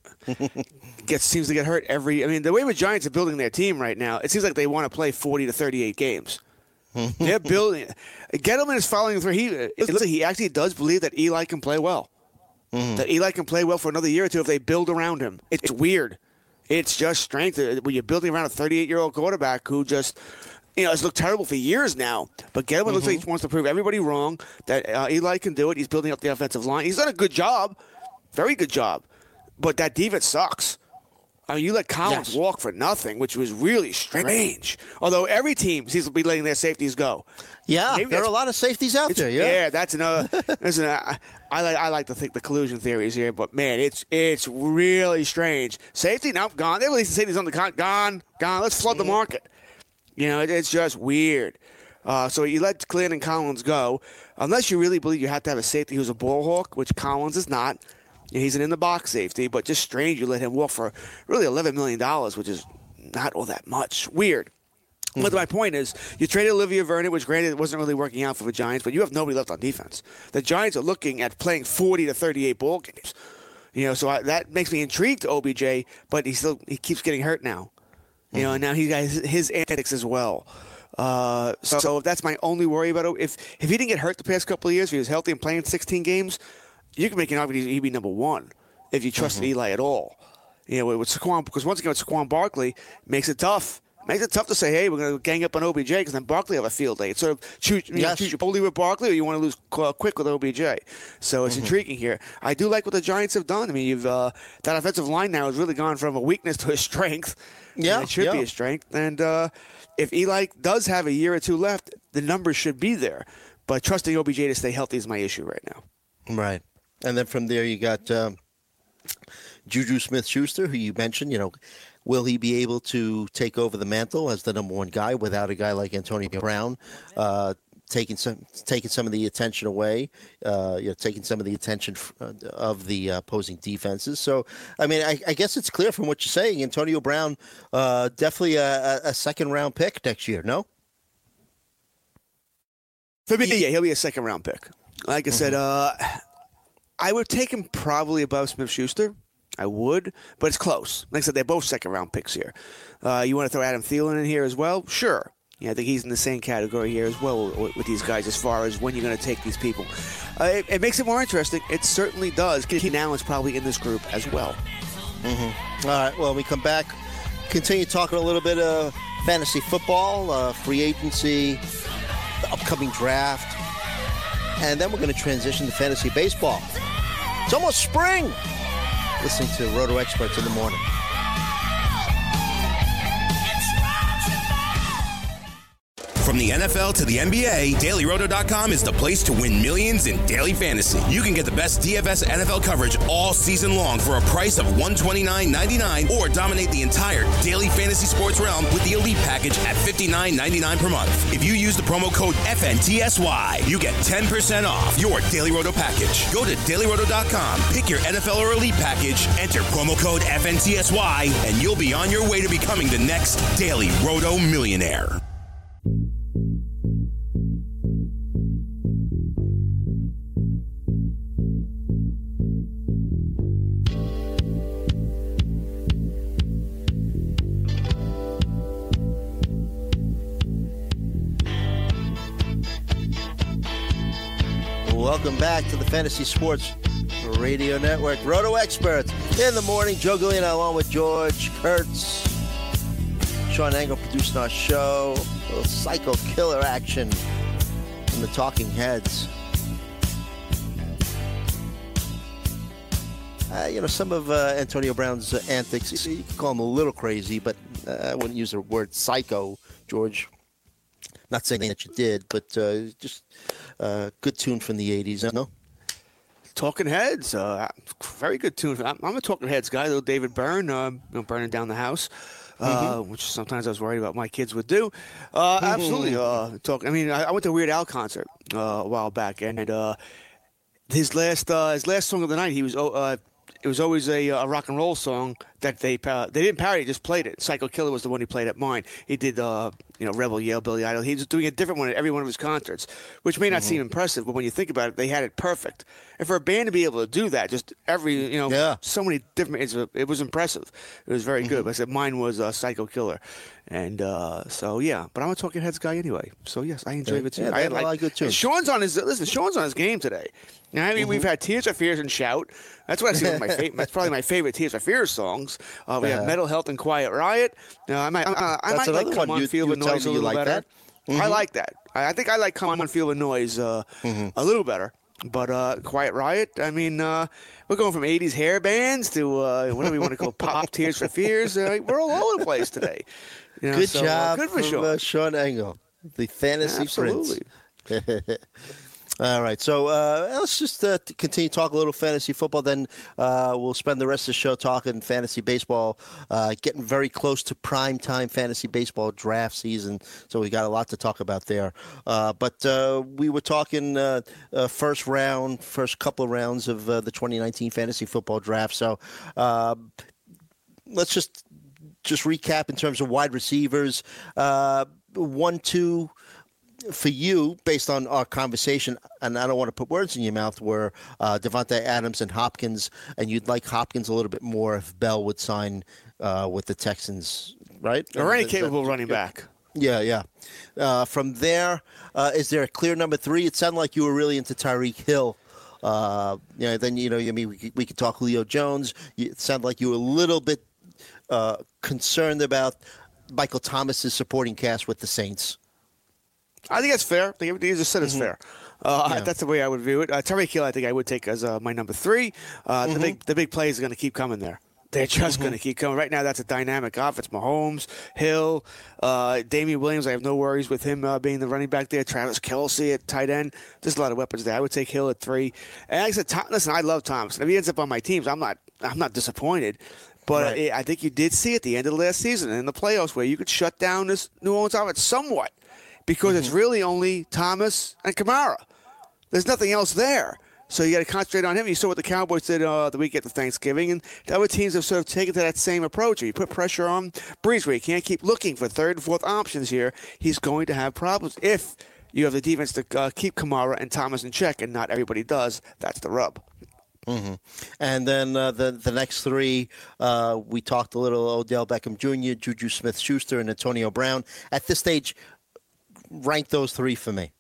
Speaker 6: gets seems to get hurt every. I mean, the way the Giants are building their team right now, it seems like they want to play forty to thirty-eight games. They're building. Gettleman is following through. He he actually does believe that Eli can play well. Mm-hmm. That Eli can play well for another year or two if they build around him. It's weird. It's just strength. When you're building around a thirty-eight-year-old quarterback who just, you know, has looked terrible for years now. But Gettleman mm-hmm. looks like he wants to prove everybody wrong, that uh, Eli can do it. He's building up the offensive line. He's done a good job. Very good job. But that defense sucks. I mean, you let Collins yes. walk for nothing, which was really strange. Although every team seems to be letting their safeties go.
Speaker 5: Yeah, Maybe there are a lot of safeties out there. Yeah,
Speaker 6: yeah, that's another. Listen, I, I like I like to think the collusion theories here, but man, it's it's really strange. Safety, nope, gone. They released the safeties on the con, gone, gone. Let's flood the market. You know, it, it's just weird. Uh, so you let Clinton and Collins go, unless you really believe you have to have a safety who's a ball hawk, which Collins is not. He's an in-the-box safety, but just strange you let him walk for really eleven million dollars, which is not all that much. Weird. Mm-hmm. But my point is, you traded Olivia Vernon, which granted it wasn't really working out for the Giants, but you have nobody left on defense. The Giants are looking at playing forty to thirty-eight ball games. You know, so I, that makes me intrigued to O B J, but he still he keeps getting hurt now. You mm-hmm. know, and now he got his, his antics as well. Uh, so, so that's my only worry about it. If if he didn't get hurt the past couple of years, if he was healthy and playing sixteen games, you can make an argument he'd be number one if you trusted mm-hmm. Eli at all. You know, with Saquon, because once again, with Saquon Barkley, makes it tough. Makes it tough to say, hey, we're going to gang up on O B J because then Barkley have a field day. It's sort of choose, you yes. know, choose your bully with Barkley or you want to lose quick with O B J. So it's mm-hmm. intriguing here. I do like what the Giants have done. I mean, you've uh, that offensive line now has really gone from a weakness to a strength. Yeah, it should yeah. be a strength. And uh, if Eli does have a year or two left, the numbers should be there. But trusting O B J to stay healthy is my issue right now.
Speaker 5: Right. And then from there, you got um, Juju Smith-Schuster, who you mentioned. You know, will he be able to take over the mantle as the number one guy without a guy like Antonio Brown uh, taking some taking some of the attention away, uh, you know, taking some of the attention of the uh, opposing defenses? So, I mean, I, I guess it's clear from what you're saying. Antonio Brown, uh, definitely a, a second round pick next year. No.
Speaker 6: For me, yeah, he'll be a second round pick. Like I mm-hmm. said, uh, I would take him probably above Smith-Schuster. I would, but it's close. Like I said, they're both second-round picks here. Uh, you want to throw Adam Thielen in here as well? Sure. Yeah, I think he's in the same category here as well with, with these guys as far as when you're going to take these people. Uh, it, it makes it more interesting. It certainly does. Keenan Allen's probably in this group as well.
Speaker 5: Mm-hmm. All right, well, when we come back, continue talking a little bit of fantasy football, uh, free agency, the upcoming draft, and then we're going to transition to fantasy baseball. It's almost spring. Listening to Roto Experts in the morning.
Speaker 2: From the N F L to the N B A, Daily Roto dot com is the place to win millions in daily fantasy. You can get the best D F S N F L coverage all season long for a price of one hundred twenty-nine ninety-nine, or dominate the entire daily fantasy sports realm with the Elite package at fifty-nine ninety-nine per month. If you use the promo code F N T S Y, you get ten percent off your Daily Roto package. Go to Daily Roto dot com, pick your N F L or Elite package, enter promo code F N T S Y, and you'll be on your way to becoming the next Daily Roto millionaire.
Speaker 5: Welcome back to the Fantasy Sports Radio Network. Roto Experts in the morning. Joe Galena along with George Kurtz. Sean Engel producing our show. A little Psycho Killer action from the Talking Heads. Uh, you know, some of uh, Antonio Brown's uh, antics, you can call him a little crazy, but uh, I wouldn't use the word psycho, George. Not saying that you did, but uh, just a uh, good tune from the eighties, no?
Speaker 6: Talking Heads, uh, very good tune. I'm, I'm a Talking Heads guy, little David Byrne, uh, you know, burning down the house, uh, mm-hmm. which sometimes I was worried about my kids would do. Uh, mm-hmm. Absolutely. Uh, talk. I mean, I, I went to a Weird Al concert uh, a while back, and uh, his last uh, his last song of the night, he was uh, it was always a, a rock and roll song that they uh, they didn't parody, just played it. Psycho Killer was the one he played at mine. He did uh, you know Rebel Yell, Billy Idol. He was doing a different one at every one of his concerts, which may not mm-hmm. seem impressive, but when you think about it, they had it perfect. And for a band to be able to do that, just every, you know,
Speaker 5: yeah.
Speaker 6: so many different, it's a, it was impressive. It was very good. Mm-hmm. But I said mine was uh, Psycho Killer. And uh, so, yeah. But I'm a Talking Heads guy anyway. So, yes, I enjoyed
Speaker 5: yeah,
Speaker 6: it too.
Speaker 5: Yeah,
Speaker 6: I had
Speaker 5: like, a lot of good tunes.
Speaker 6: Sean's on his, listen, Sean's on his game today. Now, I mean, mm-hmm. we've had Tears for Fears and Shout. That's what I see one of my favorite, that's probably my favorite Tears for Fears songs. Uh, we uh-huh. have Mental Health and Quiet Riot. Uh, I might, uh, I might like Come On,
Speaker 5: you,
Speaker 6: Feel
Speaker 5: you
Speaker 6: the Noise a little
Speaker 5: like
Speaker 6: better.
Speaker 5: Mm-hmm.
Speaker 6: I like that. I, I think I like Come On, Feel the Noise uh, mm-hmm. a little better. But uh, Quiet Riot, I mean, uh, we're going from eighties hair bands to uh, what do we want to call pop Tears for Fears. Uh, we're all over the place today. You know,
Speaker 5: good
Speaker 6: so,
Speaker 5: job
Speaker 6: uh, good for
Speaker 5: from
Speaker 6: Sean.
Speaker 5: Uh, Sean Engel, the fantasy
Speaker 6: Absolutely.
Speaker 5: prince. All right, so uh, let's just uh, continue to talk a little fantasy football. Then uh, we'll spend the rest of the show talking fantasy baseball, uh, getting very close to prime time fantasy baseball draft season. So we got a lot to talk about there. Uh, but uh, we were talking uh, uh, first round, first couple of rounds of uh, the twenty nineteen fantasy football draft. So uh, let's just just recap in terms of wide receivers. Uh, one, two. For you, based on our conversation, and I don't want to put words in your mouth, were uh, Devontae Adams and Hopkins, and you'd like Hopkins a little bit more if Bell would sign uh, with the Texans, right?
Speaker 6: Or any capable running back.
Speaker 5: Yeah, yeah. Uh, from there, uh, is there a clear number three? It sounded like you were really into Tyreek Hill. Uh, you know, then, you know, I mean, we could, we could talk Julio Jones. It sounded like you were a little bit uh, concerned about Michael Thomas's supporting cast with the Saints.
Speaker 6: I think that's fair. I think everything you just said is mm-hmm. fair. Uh, yeah. That's the way I would view it. Uh, Tyreek Hill, I think I would take as uh, my number three. Uh, mm-hmm. The big, the big plays are going to keep coming there. They're just mm-hmm. going to keep coming. Right now, that's a dynamic offense. Mahomes, Hill, uh, Damian Williams. I have no worries with him uh, being the running back there. Travis Kelce at tight end. There's a lot of weapons there. I would take Hill at three. And like I said, Tom, listen, I love Thomas. If he ends up on my teams, I'm not, I'm not disappointed. But right. it, I think you did see at the end of the last season in the playoffs where you could shut down this New Orleans offense somewhat. Because mm-hmm. it's really only Thomas and Kamara. There's nothing else there. So you got to concentrate on him. You saw what the Cowboys did uh, the week after Thanksgiving, and the other teams have sort of taken to that same approach. If you put pressure on Breeze, where you can't keep looking for third and fourth options here, he's going to have problems. If you have the defense to uh, keep Kamara and Thomas in check, and not everybody does, that's the rub.
Speaker 5: Mm-hmm. And then uh, the the next three, uh, we talked a little Odell Beckham Junior, Juju Smith-Schuster, and Antonio Brown. At this stage, rank those three for me.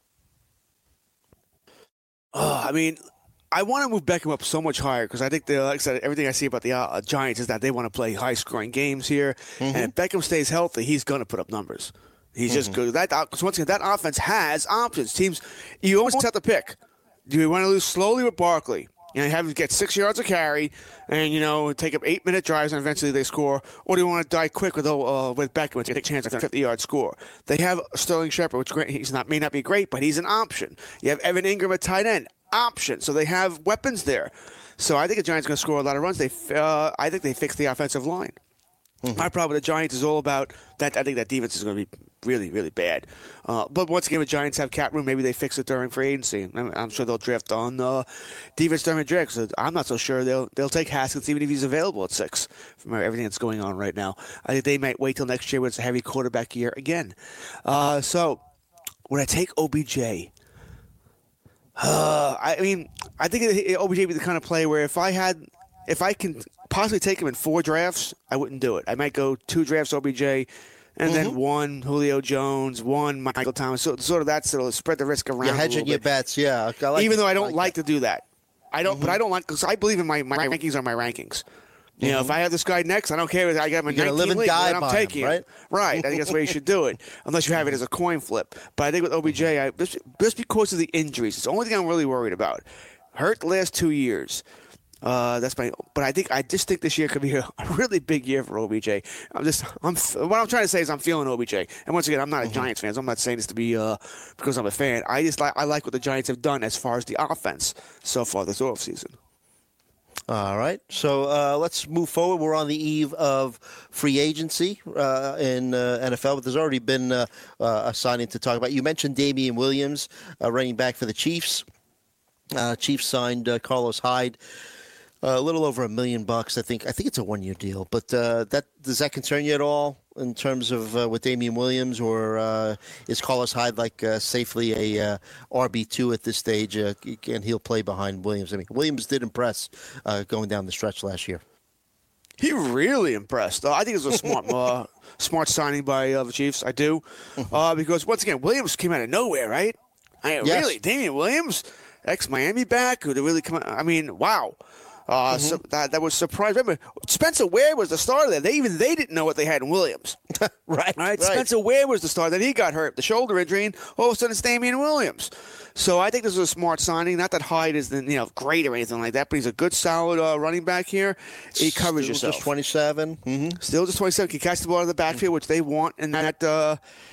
Speaker 6: Oh, I mean, I want to move Beckham up so much higher because I think, the, like I said, everything I see about the uh, Giants is that they want to play high-scoring games here. Mm-hmm. And if Beckham stays healthy, he's going to put up numbers. He's mm-hmm. just good. That, because once again, that offense has options. Teams, you almost have to pick. Do you want to lose slowly with Barkley? You know, have him get six yards of carry and, you know, take up eight-minute drives and eventually they score. Or do you want to die quick with uh, with Beckham and take a chance at a fifty-yard score? They have Sterling Shepard, which he's not may not be great, but he's an option. You have Evan Ingram at tight end, option. So they have weapons there. So I think the Giants are going to score a lot of runs. They, uh, I think they fix the offensive line. Mm-hmm. My problem with the Giants is all about that. I think that defense is going to be really, really bad. Uh, but once again, the Giants have cap room. Maybe they fix it during free agency. I'm, I'm sure they'll draft on uh, defense during the draft. So I'm not so sure they'll they'll take Haskins even if he's available at six from everything that's going on right now. I think they might wait till next year when it's a heavy quarterback year again. Uh, so would I take O B J? Uh, I mean, I think O B J would be the kind of player where if I had, if I can possibly take him in four drafts, I wouldn't do it. I might go two drafts O B J, and mm-hmm. then one Julio Jones, one Michael Thomas. So sort of that sort of spread the risk around.
Speaker 5: You're hedging your bets, yeah. I like
Speaker 6: Even
Speaker 5: it.
Speaker 6: though I don't
Speaker 5: I like,
Speaker 6: like to do that, I don't. Mm-hmm. But I don't like because I believe in my, my rankings are my rankings. You know, if I have this guy next, I don't care. I got him in
Speaker 5: You're gonna live
Speaker 6: nineteen
Speaker 5: and
Speaker 6: leagues,
Speaker 5: die
Speaker 6: then I'm
Speaker 5: by him,
Speaker 6: taking
Speaker 5: right?
Speaker 6: him. Right. I think that's the way you should do it, unless you have it as a coin flip. But I think with O B J, I, just, just because of the injuries, it's the only thing I'm really worried about. Hurt the last two years. Uh, that's my. But I think I just think this year could be a, a really big year for O B J. I'm just. I'm. What I'm trying to say is I'm feeling O B J. And once again, I'm not a mm-hmm. Giants fan. So I'm not saying this to be uh, because I'm a fan. I just like I like what the Giants have done as far as the offense so far this offseason.
Speaker 5: All right, so uh, let's move forward. We're on the eve of free agency uh, in uh, N F L, but there's already been uh, uh, a signing to talk about. You mentioned Damian Williams, uh, running back for the Chiefs. Uh, Chiefs signed uh, Carlos Hyde, uh, a little over a million bucks. I think. I think it's a one-year deal. But uh, that does that concern you at all in terms of uh, with Damian Williams, or uh, is Carlos Hyde like uh, safely a uh, R B two at this stage, uh, and he'll play behind Williams? I mean, Williams did impress uh, going down the stretch last year.
Speaker 6: He really impressed. Uh, I think it was a smart, uh, smart signing by uh, the Chiefs. I do, uh, because once again, Williams came out of nowhere, right? I mean,
Speaker 5: yes.
Speaker 6: Really, Damian Williams, ex-Miami back, who really come out. I mean, wow. Uh, mm-hmm. so that, that was surprising. Remember, Spencer Ware was the starter there. They even they didn't know what they had in Williams.
Speaker 5: right,
Speaker 6: right.
Speaker 5: Right.
Speaker 6: Spencer Ware was the starter. Then he got hurt, the shoulder injury, and all of a sudden it's Damian Williams. So I think this was a smart signing. Not that Hyde is you know great or anything like that, but he's a good, solid uh, running back here. He covers
Speaker 5: Still
Speaker 6: yourself.
Speaker 5: Just twenty-seven. Mm-hmm.
Speaker 6: Still just twenty-seven. Can catch the ball out of the backfield, which they want in that uh,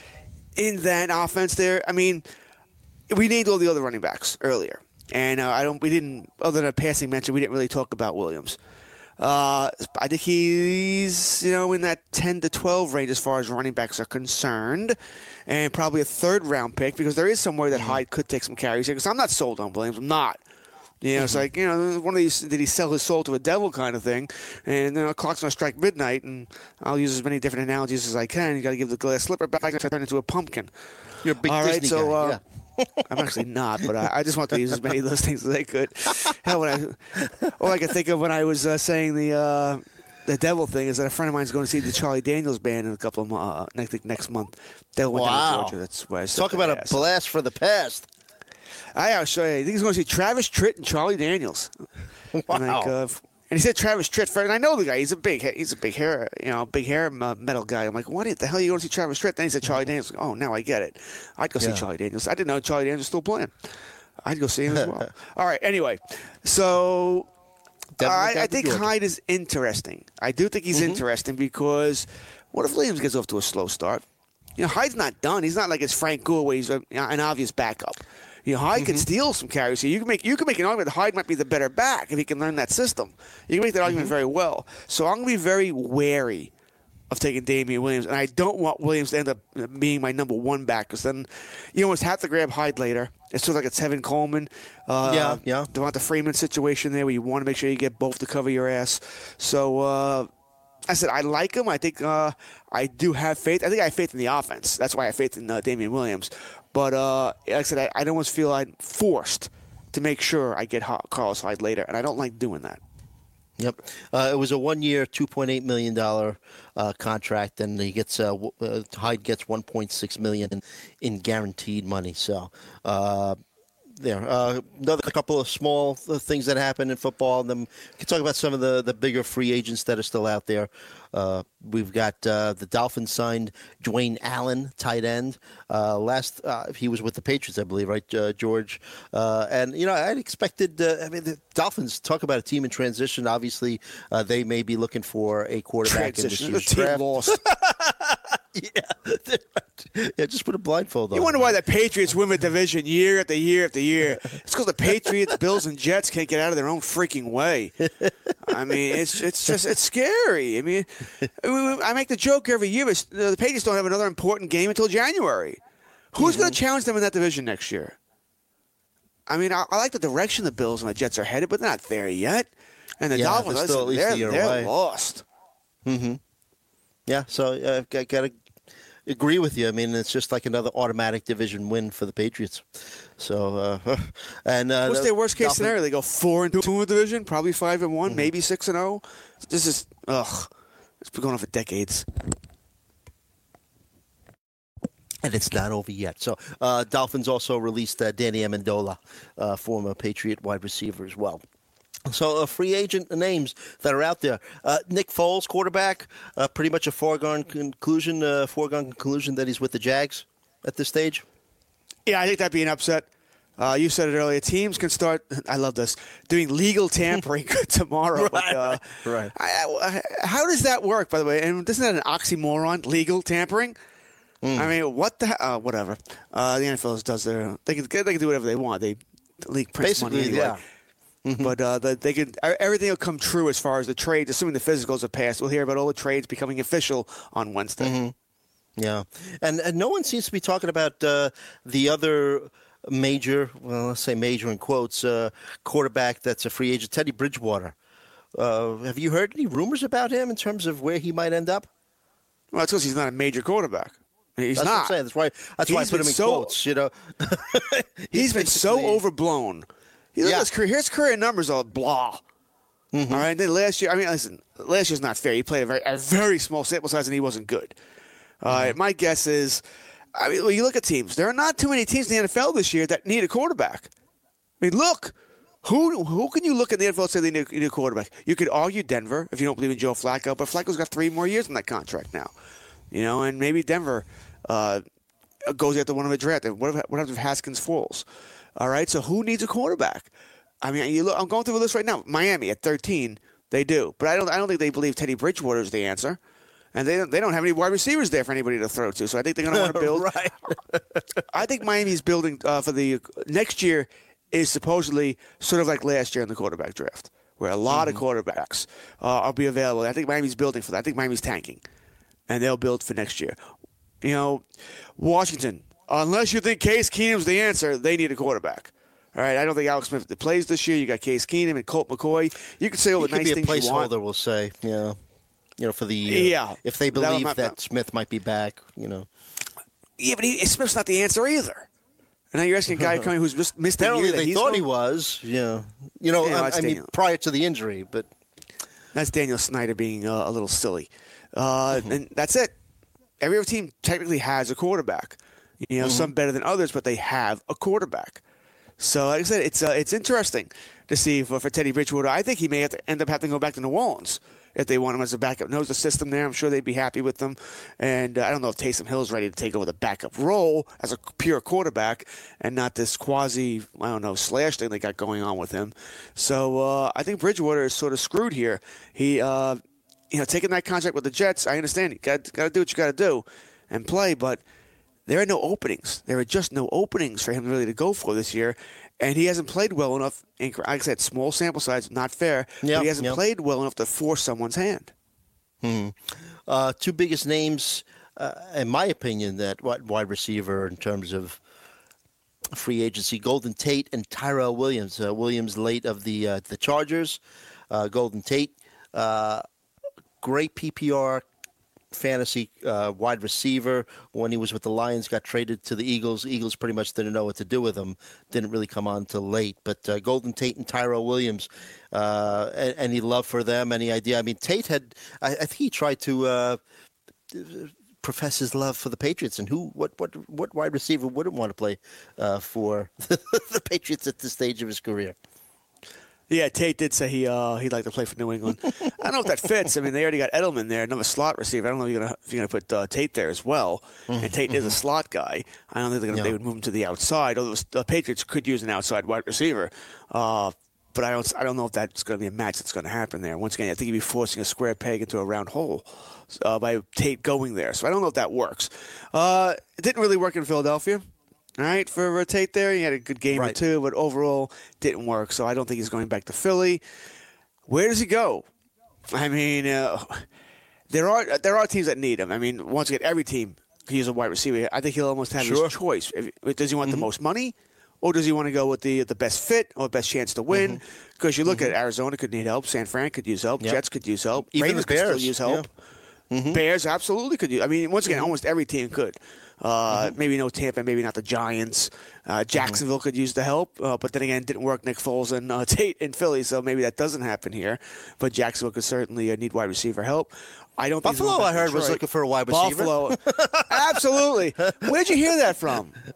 Speaker 6: in that offense there. I mean, we named all the other running backs earlier. And uh, I don't. We didn't. Other than a passing mention, we didn't really talk about Williams. Uh, I think he's you know in that ten to twelve range as far as running backs are concerned, and probably a third round pick because there is somewhere that Hyde could take some carries here. Because I'm not sold on Williams. I'm not. You know, it's like you know one of these. Did he sell his soul to a devil kind of thing? And you know, the clock's gonna strike midnight, and I'll use as many different analogies as I can. You got to give the glass slipper back and turn into a pumpkin.
Speaker 5: You're a big
Speaker 6: All
Speaker 5: Disney
Speaker 6: right, so,
Speaker 5: guy.
Speaker 6: Uh,
Speaker 5: yeah.
Speaker 6: I'm actually not, but I, I just want to use as many of those things as I could. Hell, when I, all I could think of when I was uh, saying the uh, the devil thing is that a friend of mine is going to see the Charlie Daniels band in a couple of uh, I think next month. They'll went down to
Speaker 5: Wow!
Speaker 6: Georgia. That's why I said
Speaker 5: Talk about
Speaker 6: ass.
Speaker 5: a blast for the past.
Speaker 6: I actually I think he's going to see Travis Tritt and Charlie Daniels.
Speaker 5: Wow!
Speaker 6: And, like, uh, and he said Travis Tritt first, and I know the guy. He's a big, he's a big hair, you know, big hair metal guy. I'm like, what the hell are you going to see Travis Tritt? Then he said Charlie Daniels. Oh, now I get it. I'd go
Speaker 5: Yeah.
Speaker 6: see Charlie Daniels. I didn't know Charlie Daniels was still playing. I'd go see him as well. All right. Anyway, so I, I think Hyde is interesting. I do think he's mm-hmm. interesting because what if Williams gets off to a slow start? You know, Hyde's not done. He's not like it's Frank Gore where he's a, an obvious backup. You know, Hyde mm-hmm. can steal some carries. So you can make you can make an argument that Hyde might be the better back if he can learn that system. You can make that argument mm-hmm. very well. So I'm going to be very wary of taking Damian Williams, and I don't want Williams to end up being my number one back because then you almost have to grab Hyde later. It's sort of like a Tevin Coleman, uh,
Speaker 5: yeah, yeah,
Speaker 6: Devonta Freeman situation there where you want to make sure you get both to cover your ass. So uh, I said I like him. I think uh, I do have faith. I think I have faith in the offense. That's why I have faith in uh, Damian Williams. But uh, like I said, I, I don't almost feel I'm forced to make sure I get Carlos Hyde later, and I don't like doing that.
Speaker 5: Yep, uh, it was a one-year, two point eight million dollar uh, contract, and he gets uh, uh, Hyde gets one point six million in, in guaranteed money. So. Uh, There, uh, another couple of small things that happen in football, and then we can talk about some of the, the bigger free agents that are still out there. Uh, we've got uh, the Dolphins signed Dwayne Allen, tight end. Uh, last uh, he was with the Patriots, I believe, right, uh, George? Uh, and you know, I'd expected. Uh, I mean, the Dolphins talk about a team in transition. Obviously, uh, they may be looking for a quarterback
Speaker 6: transition.
Speaker 5: in this year's
Speaker 6: the team
Speaker 5: draft.
Speaker 6: lost.
Speaker 5: yeah, yeah. Just put a blindfold on.
Speaker 6: You wonder why the Patriots win the division year after year after year. It's because the Patriots, Bills, and Jets can't get out of their own freaking way. I mean, it's it's just it's scary. I mean, I make the joke every year, but the Patriots don't have another important game until January. Who's mm-hmm. going to challenge them in that division next year? I mean, I, I like the direction the Bills and the Jets are headed, but they're not there yet. And the
Speaker 5: yeah,
Speaker 6: Dolphins,
Speaker 5: they're, still
Speaker 6: listen,
Speaker 5: at least
Speaker 6: they're,
Speaker 5: a year
Speaker 6: they're
Speaker 5: away.
Speaker 6: lost.
Speaker 5: Mm-hmm. Yeah, so uh, I got to agree with you. I mean, it's just like another automatic division win for the Patriots. So, uh, and uh,
Speaker 6: what's their worst case
Speaker 5: Dolphins-
Speaker 6: scenario? They go four and two in the division, probably five and one, mm-hmm. maybe six and zero. This is ugh. It's been going on for decades.
Speaker 5: And it's not over yet. So, uh, Dolphins also released uh, Danny Amendola, uh, former Patriot wide receiver as well. So, uh, free agent names that are out there. Uh, Nick Foles, quarterback, uh, pretty much a foregone conclusion, uh, foregone conclusion that he's with the Jags at this stage.
Speaker 6: Yeah, I think that'd be an upset. Uh, you said it earlier. Teams can start, I love this, doing legal tampering tomorrow.
Speaker 5: right,
Speaker 6: but, uh,
Speaker 5: right.
Speaker 6: I, I, how does that work, by the way? And isn't that an oxymoron, legal tampering? Mm. I mean, what the uh, whatever. Uh, the N F L does their, they can, they can do whatever they want. They leak print money anyway.
Speaker 5: Yeah. Mm-hmm.
Speaker 6: But uh, the, they could everything will come true as far as the trades, assuming the physicals are passed. We'll hear about all the trades becoming official on Wednesday.
Speaker 5: Mm-hmm. Yeah, and, and no one seems to be talking about uh, the other major, well, let's say major in quotes, uh, quarterback that's a free agent, Teddy Bridgewater. Uh, have you heard any rumors about him in terms of where he might end up?
Speaker 6: Well, that's because he's not a major quarterback. He's
Speaker 5: that's
Speaker 6: not.
Speaker 5: What I'm saying. That's why. That's why I put him in
Speaker 6: so,
Speaker 5: quotes. You know,
Speaker 6: he's been so overblown. He yeah. His career, his career numbers are blah. Mm-hmm. All right. Then last year, I mean, listen, last year's not fair. He played a very, a very small sample size, and he wasn't good. Mm-hmm. All right. My guess is, I mean, when you look at teams, there are not too many teams in the N F L this year that need a quarterback. I mean, look, who who can you look at the N F L and say they need, need a quarterback? You could argue Denver if you don't believe in Joe Flacco, but Flacco's got three more years on that contract now. You know, and maybe Denver uh, goes after one of the draft. What if, what happens if Haskins falls? All right, so who needs a quarterback? I mean, you look, I'm going through the list right now. Miami at thirteen, they do, but I don't. I don't think they believe Teddy Bridgewater is the answer, and they don't. They don't have any wide receivers there for anybody to throw to. So I think they're going to want to build.
Speaker 5: right.
Speaker 6: I think Miami's building uh, for the next year is supposedly sort of like last year in the quarterback draft, where a lot mm-hmm. of quarterbacks uh, will be available. I think Miami's building for that. I think Miami's tanking, and they'll build for next year. You know, Washington. Unless you think Case Keenum's the answer, they need a quarterback. All right, I don't think Alex Smith plays this year. You got Case Keenum and Colt McCoy. You can say all the nice things you want.
Speaker 5: He could be a placeholder, we'll say. Yeah, you know, for the uh, yeah. If they believe that, that Smith might be back, you know.
Speaker 6: Yeah, but he, Smith's not the answer either. And now you're asking a guy coming who's missed, missed a year.
Speaker 5: Apparently, they thought
Speaker 6: going?
Speaker 5: he was. Yeah, you know,
Speaker 6: yeah,
Speaker 5: I, I mean, prior to the injury, but
Speaker 6: that's Daniel Snyder being uh, a little silly. Uh, mm-hmm. And that's it. Every other team technically has a quarterback. You know, mm-hmm. some better than others, but they have a quarterback. So, like I said, it's uh, it's interesting to see for, for Teddy Bridgewater. I think he may have to end up having to go back to New Orleans if they want him as a backup. Knows the system there. I'm sure they'd be happy with them. And uh, I don't know if Taysom Hill's ready to take over the backup role as a pure quarterback and not this quasi, I don't know, slash thing they got going on with him. So uh, I think Bridgewater is sort of screwed here. He, uh, you know, taking that contract with the Jets, I understand. You got got to do what you got to do and play, but there are no openings. There are just no openings for him really to go for this year. And he hasn't played well enough. Like I said, small sample size, not fair. Yep, but he hasn't yep. played well enough to force someone's hand.
Speaker 5: Hmm. Uh, two biggest names, uh, in my opinion, that wide receiver in terms of free agency, Golden Tate and Tyrell Williams. Uh, Williams late of the uh, the Chargers. Uh, Golden Tate, uh, great P P R fantasy uh, wide receiver. When he was with the Lions, got traded to the Eagles. Eagles pretty much didn't know what to do with him. Didn't really come on till late. But uh, Golden Tate and Tyrell Williams, uh, any love for them? Any idea? I mean, Tate had, I, I think he tried to uh, profess his love for the Patriots. And who, what, what, what wide receiver wouldn't want to play uh, for the Patriots at this stage of his career?
Speaker 6: Yeah, Tate did say he uh, he'd like to play for New England. I don't know if that fits. I mean, they already got Edelman there, another slot receiver. I don't know if you're gonna if you're gonna put uh, Tate there as well. Mm-hmm. And Tate mm-hmm. is a slot guy. I don't think they're gonna, yeah. they would move him to the outside. Although the Patriots could use an outside wide receiver, uh, but I don't I don't know if that's going to be a match that's going to happen there. Once again, I think he'd be forcing a square peg into a round hole uh, by Tate going there. So I don't know if that works. Uh, it didn't really work in Philadelphia. All right, for Tate there, he had a good game right. or two, but overall didn't work. So I don't think he's going back to Philly. Where does he go? I mean, uh, there are there are teams that need him. I mean, once again, every team can use a wide receiver. I think he'll almost have sure. his choice. If, does he want mm-hmm. the most money, or does he want to go with the the best fit or best chance to win? Because mm-hmm. you look mm-hmm. at Arizona could need help, San Fran could use help, yep. Jets could use help,
Speaker 5: even
Speaker 6: Raiders
Speaker 5: the Bears
Speaker 6: could still use help.
Speaker 5: Yeah. Mm-hmm.
Speaker 6: Bears absolutely could use. I mean, once again, mm-hmm. almost every team could. Uh, mm-hmm. Maybe no Tampa, maybe not the Giants. Uh, Jacksonville mm-hmm. could use the help, uh, but then again, didn't work. Nick Foles and uh, Tate in Philly, so maybe that doesn't happen here. But Jacksonville could certainly uh, need wide receiver help. I don't.
Speaker 5: Buffalo,
Speaker 6: think
Speaker 5: I heard, was looking for a wide receiver.
Speaker 6: Buffalo, absolutely. Where'd you hear that from?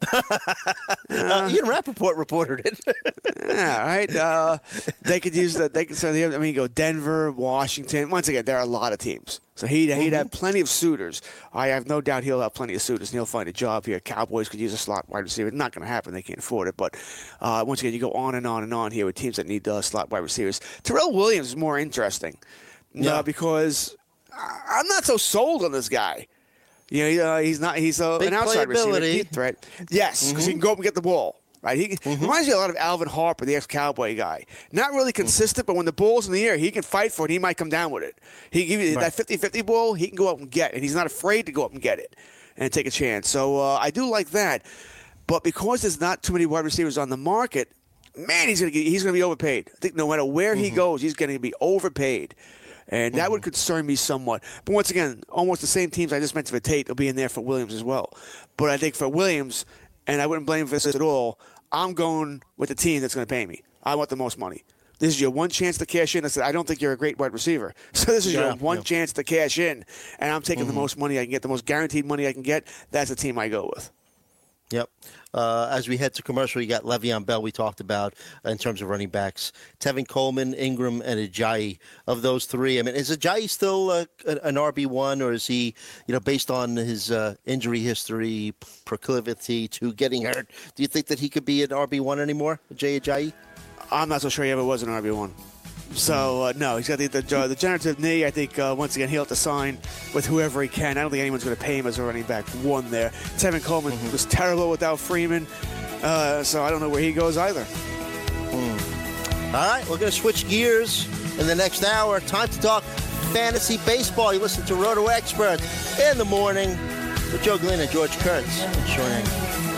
Speaker 5: uh, Ian Rappaport reported it.
Speaker 6: Yeah, right. Uh, they could use that. They could. So they have, I mean, go Denver, Washington. Once again, there are a lot of teams. So he'd, he'd have plenty of suitors. I have no doubt he'll have plenty of suitors, and he'll find a job here. Cowboys could use a slot wide receiver. It's not going to happen. They can't afford it. But uh, once again, you go on and on and on here with teams that need uh, slot wide receivers. Terrell Williams is more interesting
Speaker 5: Yeah.
Speaker 6: uh, because I'm not so sold on this guy. You know, uh, he's not. He's uh,
Speaker 5: Big
Speaker 6: an outside receiver,
Speaker 5: playability.
Speaker 6: deep threat. Yes, because he can go up and get the ball. Right, he
Speaker 5: Mm-hmm.
Speaker 6: reminds me a lot of Alvin Harper, the ex-Cowboy guy. Not really consistent, but when the ball's in the air, he can fight for it. He might come down with it. He give you
Speaker 5: Right.
Speaker 6: that fifty-fifty ball. He can go up and get it, and he's not afraid to go up and get it and take a chance. So uh, I do like that. But because there's not too many wide receivers on the market, man, he's gonna get, he's gonna be overpaid. I think no matter where
Speaker 5: Mm-hmm.
Speaker 6: he goes, he's going to be overpaid. And that
Speaker 5: Mm-hmm.
Speaker 6: would concern me somewhat. But once again, almost the same teams I just mentioned for Tate will be in there for Williams as well. But I think for Williams, and I wouldn't blame him for this at all, I'm going with the team that's going to pay me. I want the most money. This is your one chance to cash in. I said, I don't think you're a great wide receiver. So this is
Speaker 5: Yeah,
Speaker 6: your one
Speaker 5: yeah.
Speaker 6: chance to cash in. And I'm taking
Speaker 5: Mm-hmm.
Speaker 6: the most money I can get, the most guaranteed money I can get. That's the team I go with.
Speaker 5: Yep. Uh, as we head to commercial, you got Le'Veon Bell we talked about in terms of running backs. Tevin Coleman, Ingram, and Ajayi. Of those three, I mean, is Ajayi still uh, an R B one, or is he, you know, based on his uh, injury history, proclivity to getting hurt, do you think that he could be an R B one anymore, Jay Ajayi?
Speaker 6: I'm not so sure he ever was an R B one. So, uh, no, he's got the, the, uh, the degenerative knee. I think, uh, once again, he'll have to sign with whoever he can. I don't think anyone's going to pay him as a running back one there. Tevin Coleman
Speaker 5: Mm-hmm.
Speaker 6: was terrible without Freeman, uh, so I don't know where he goes either.
Speaker 5: All right, we're going to switch gears in the next hour. Time to talk fantasy baseball. You listen to Roto Experts in the morning with Joe Glynn and George Kurtz and Sean Engel.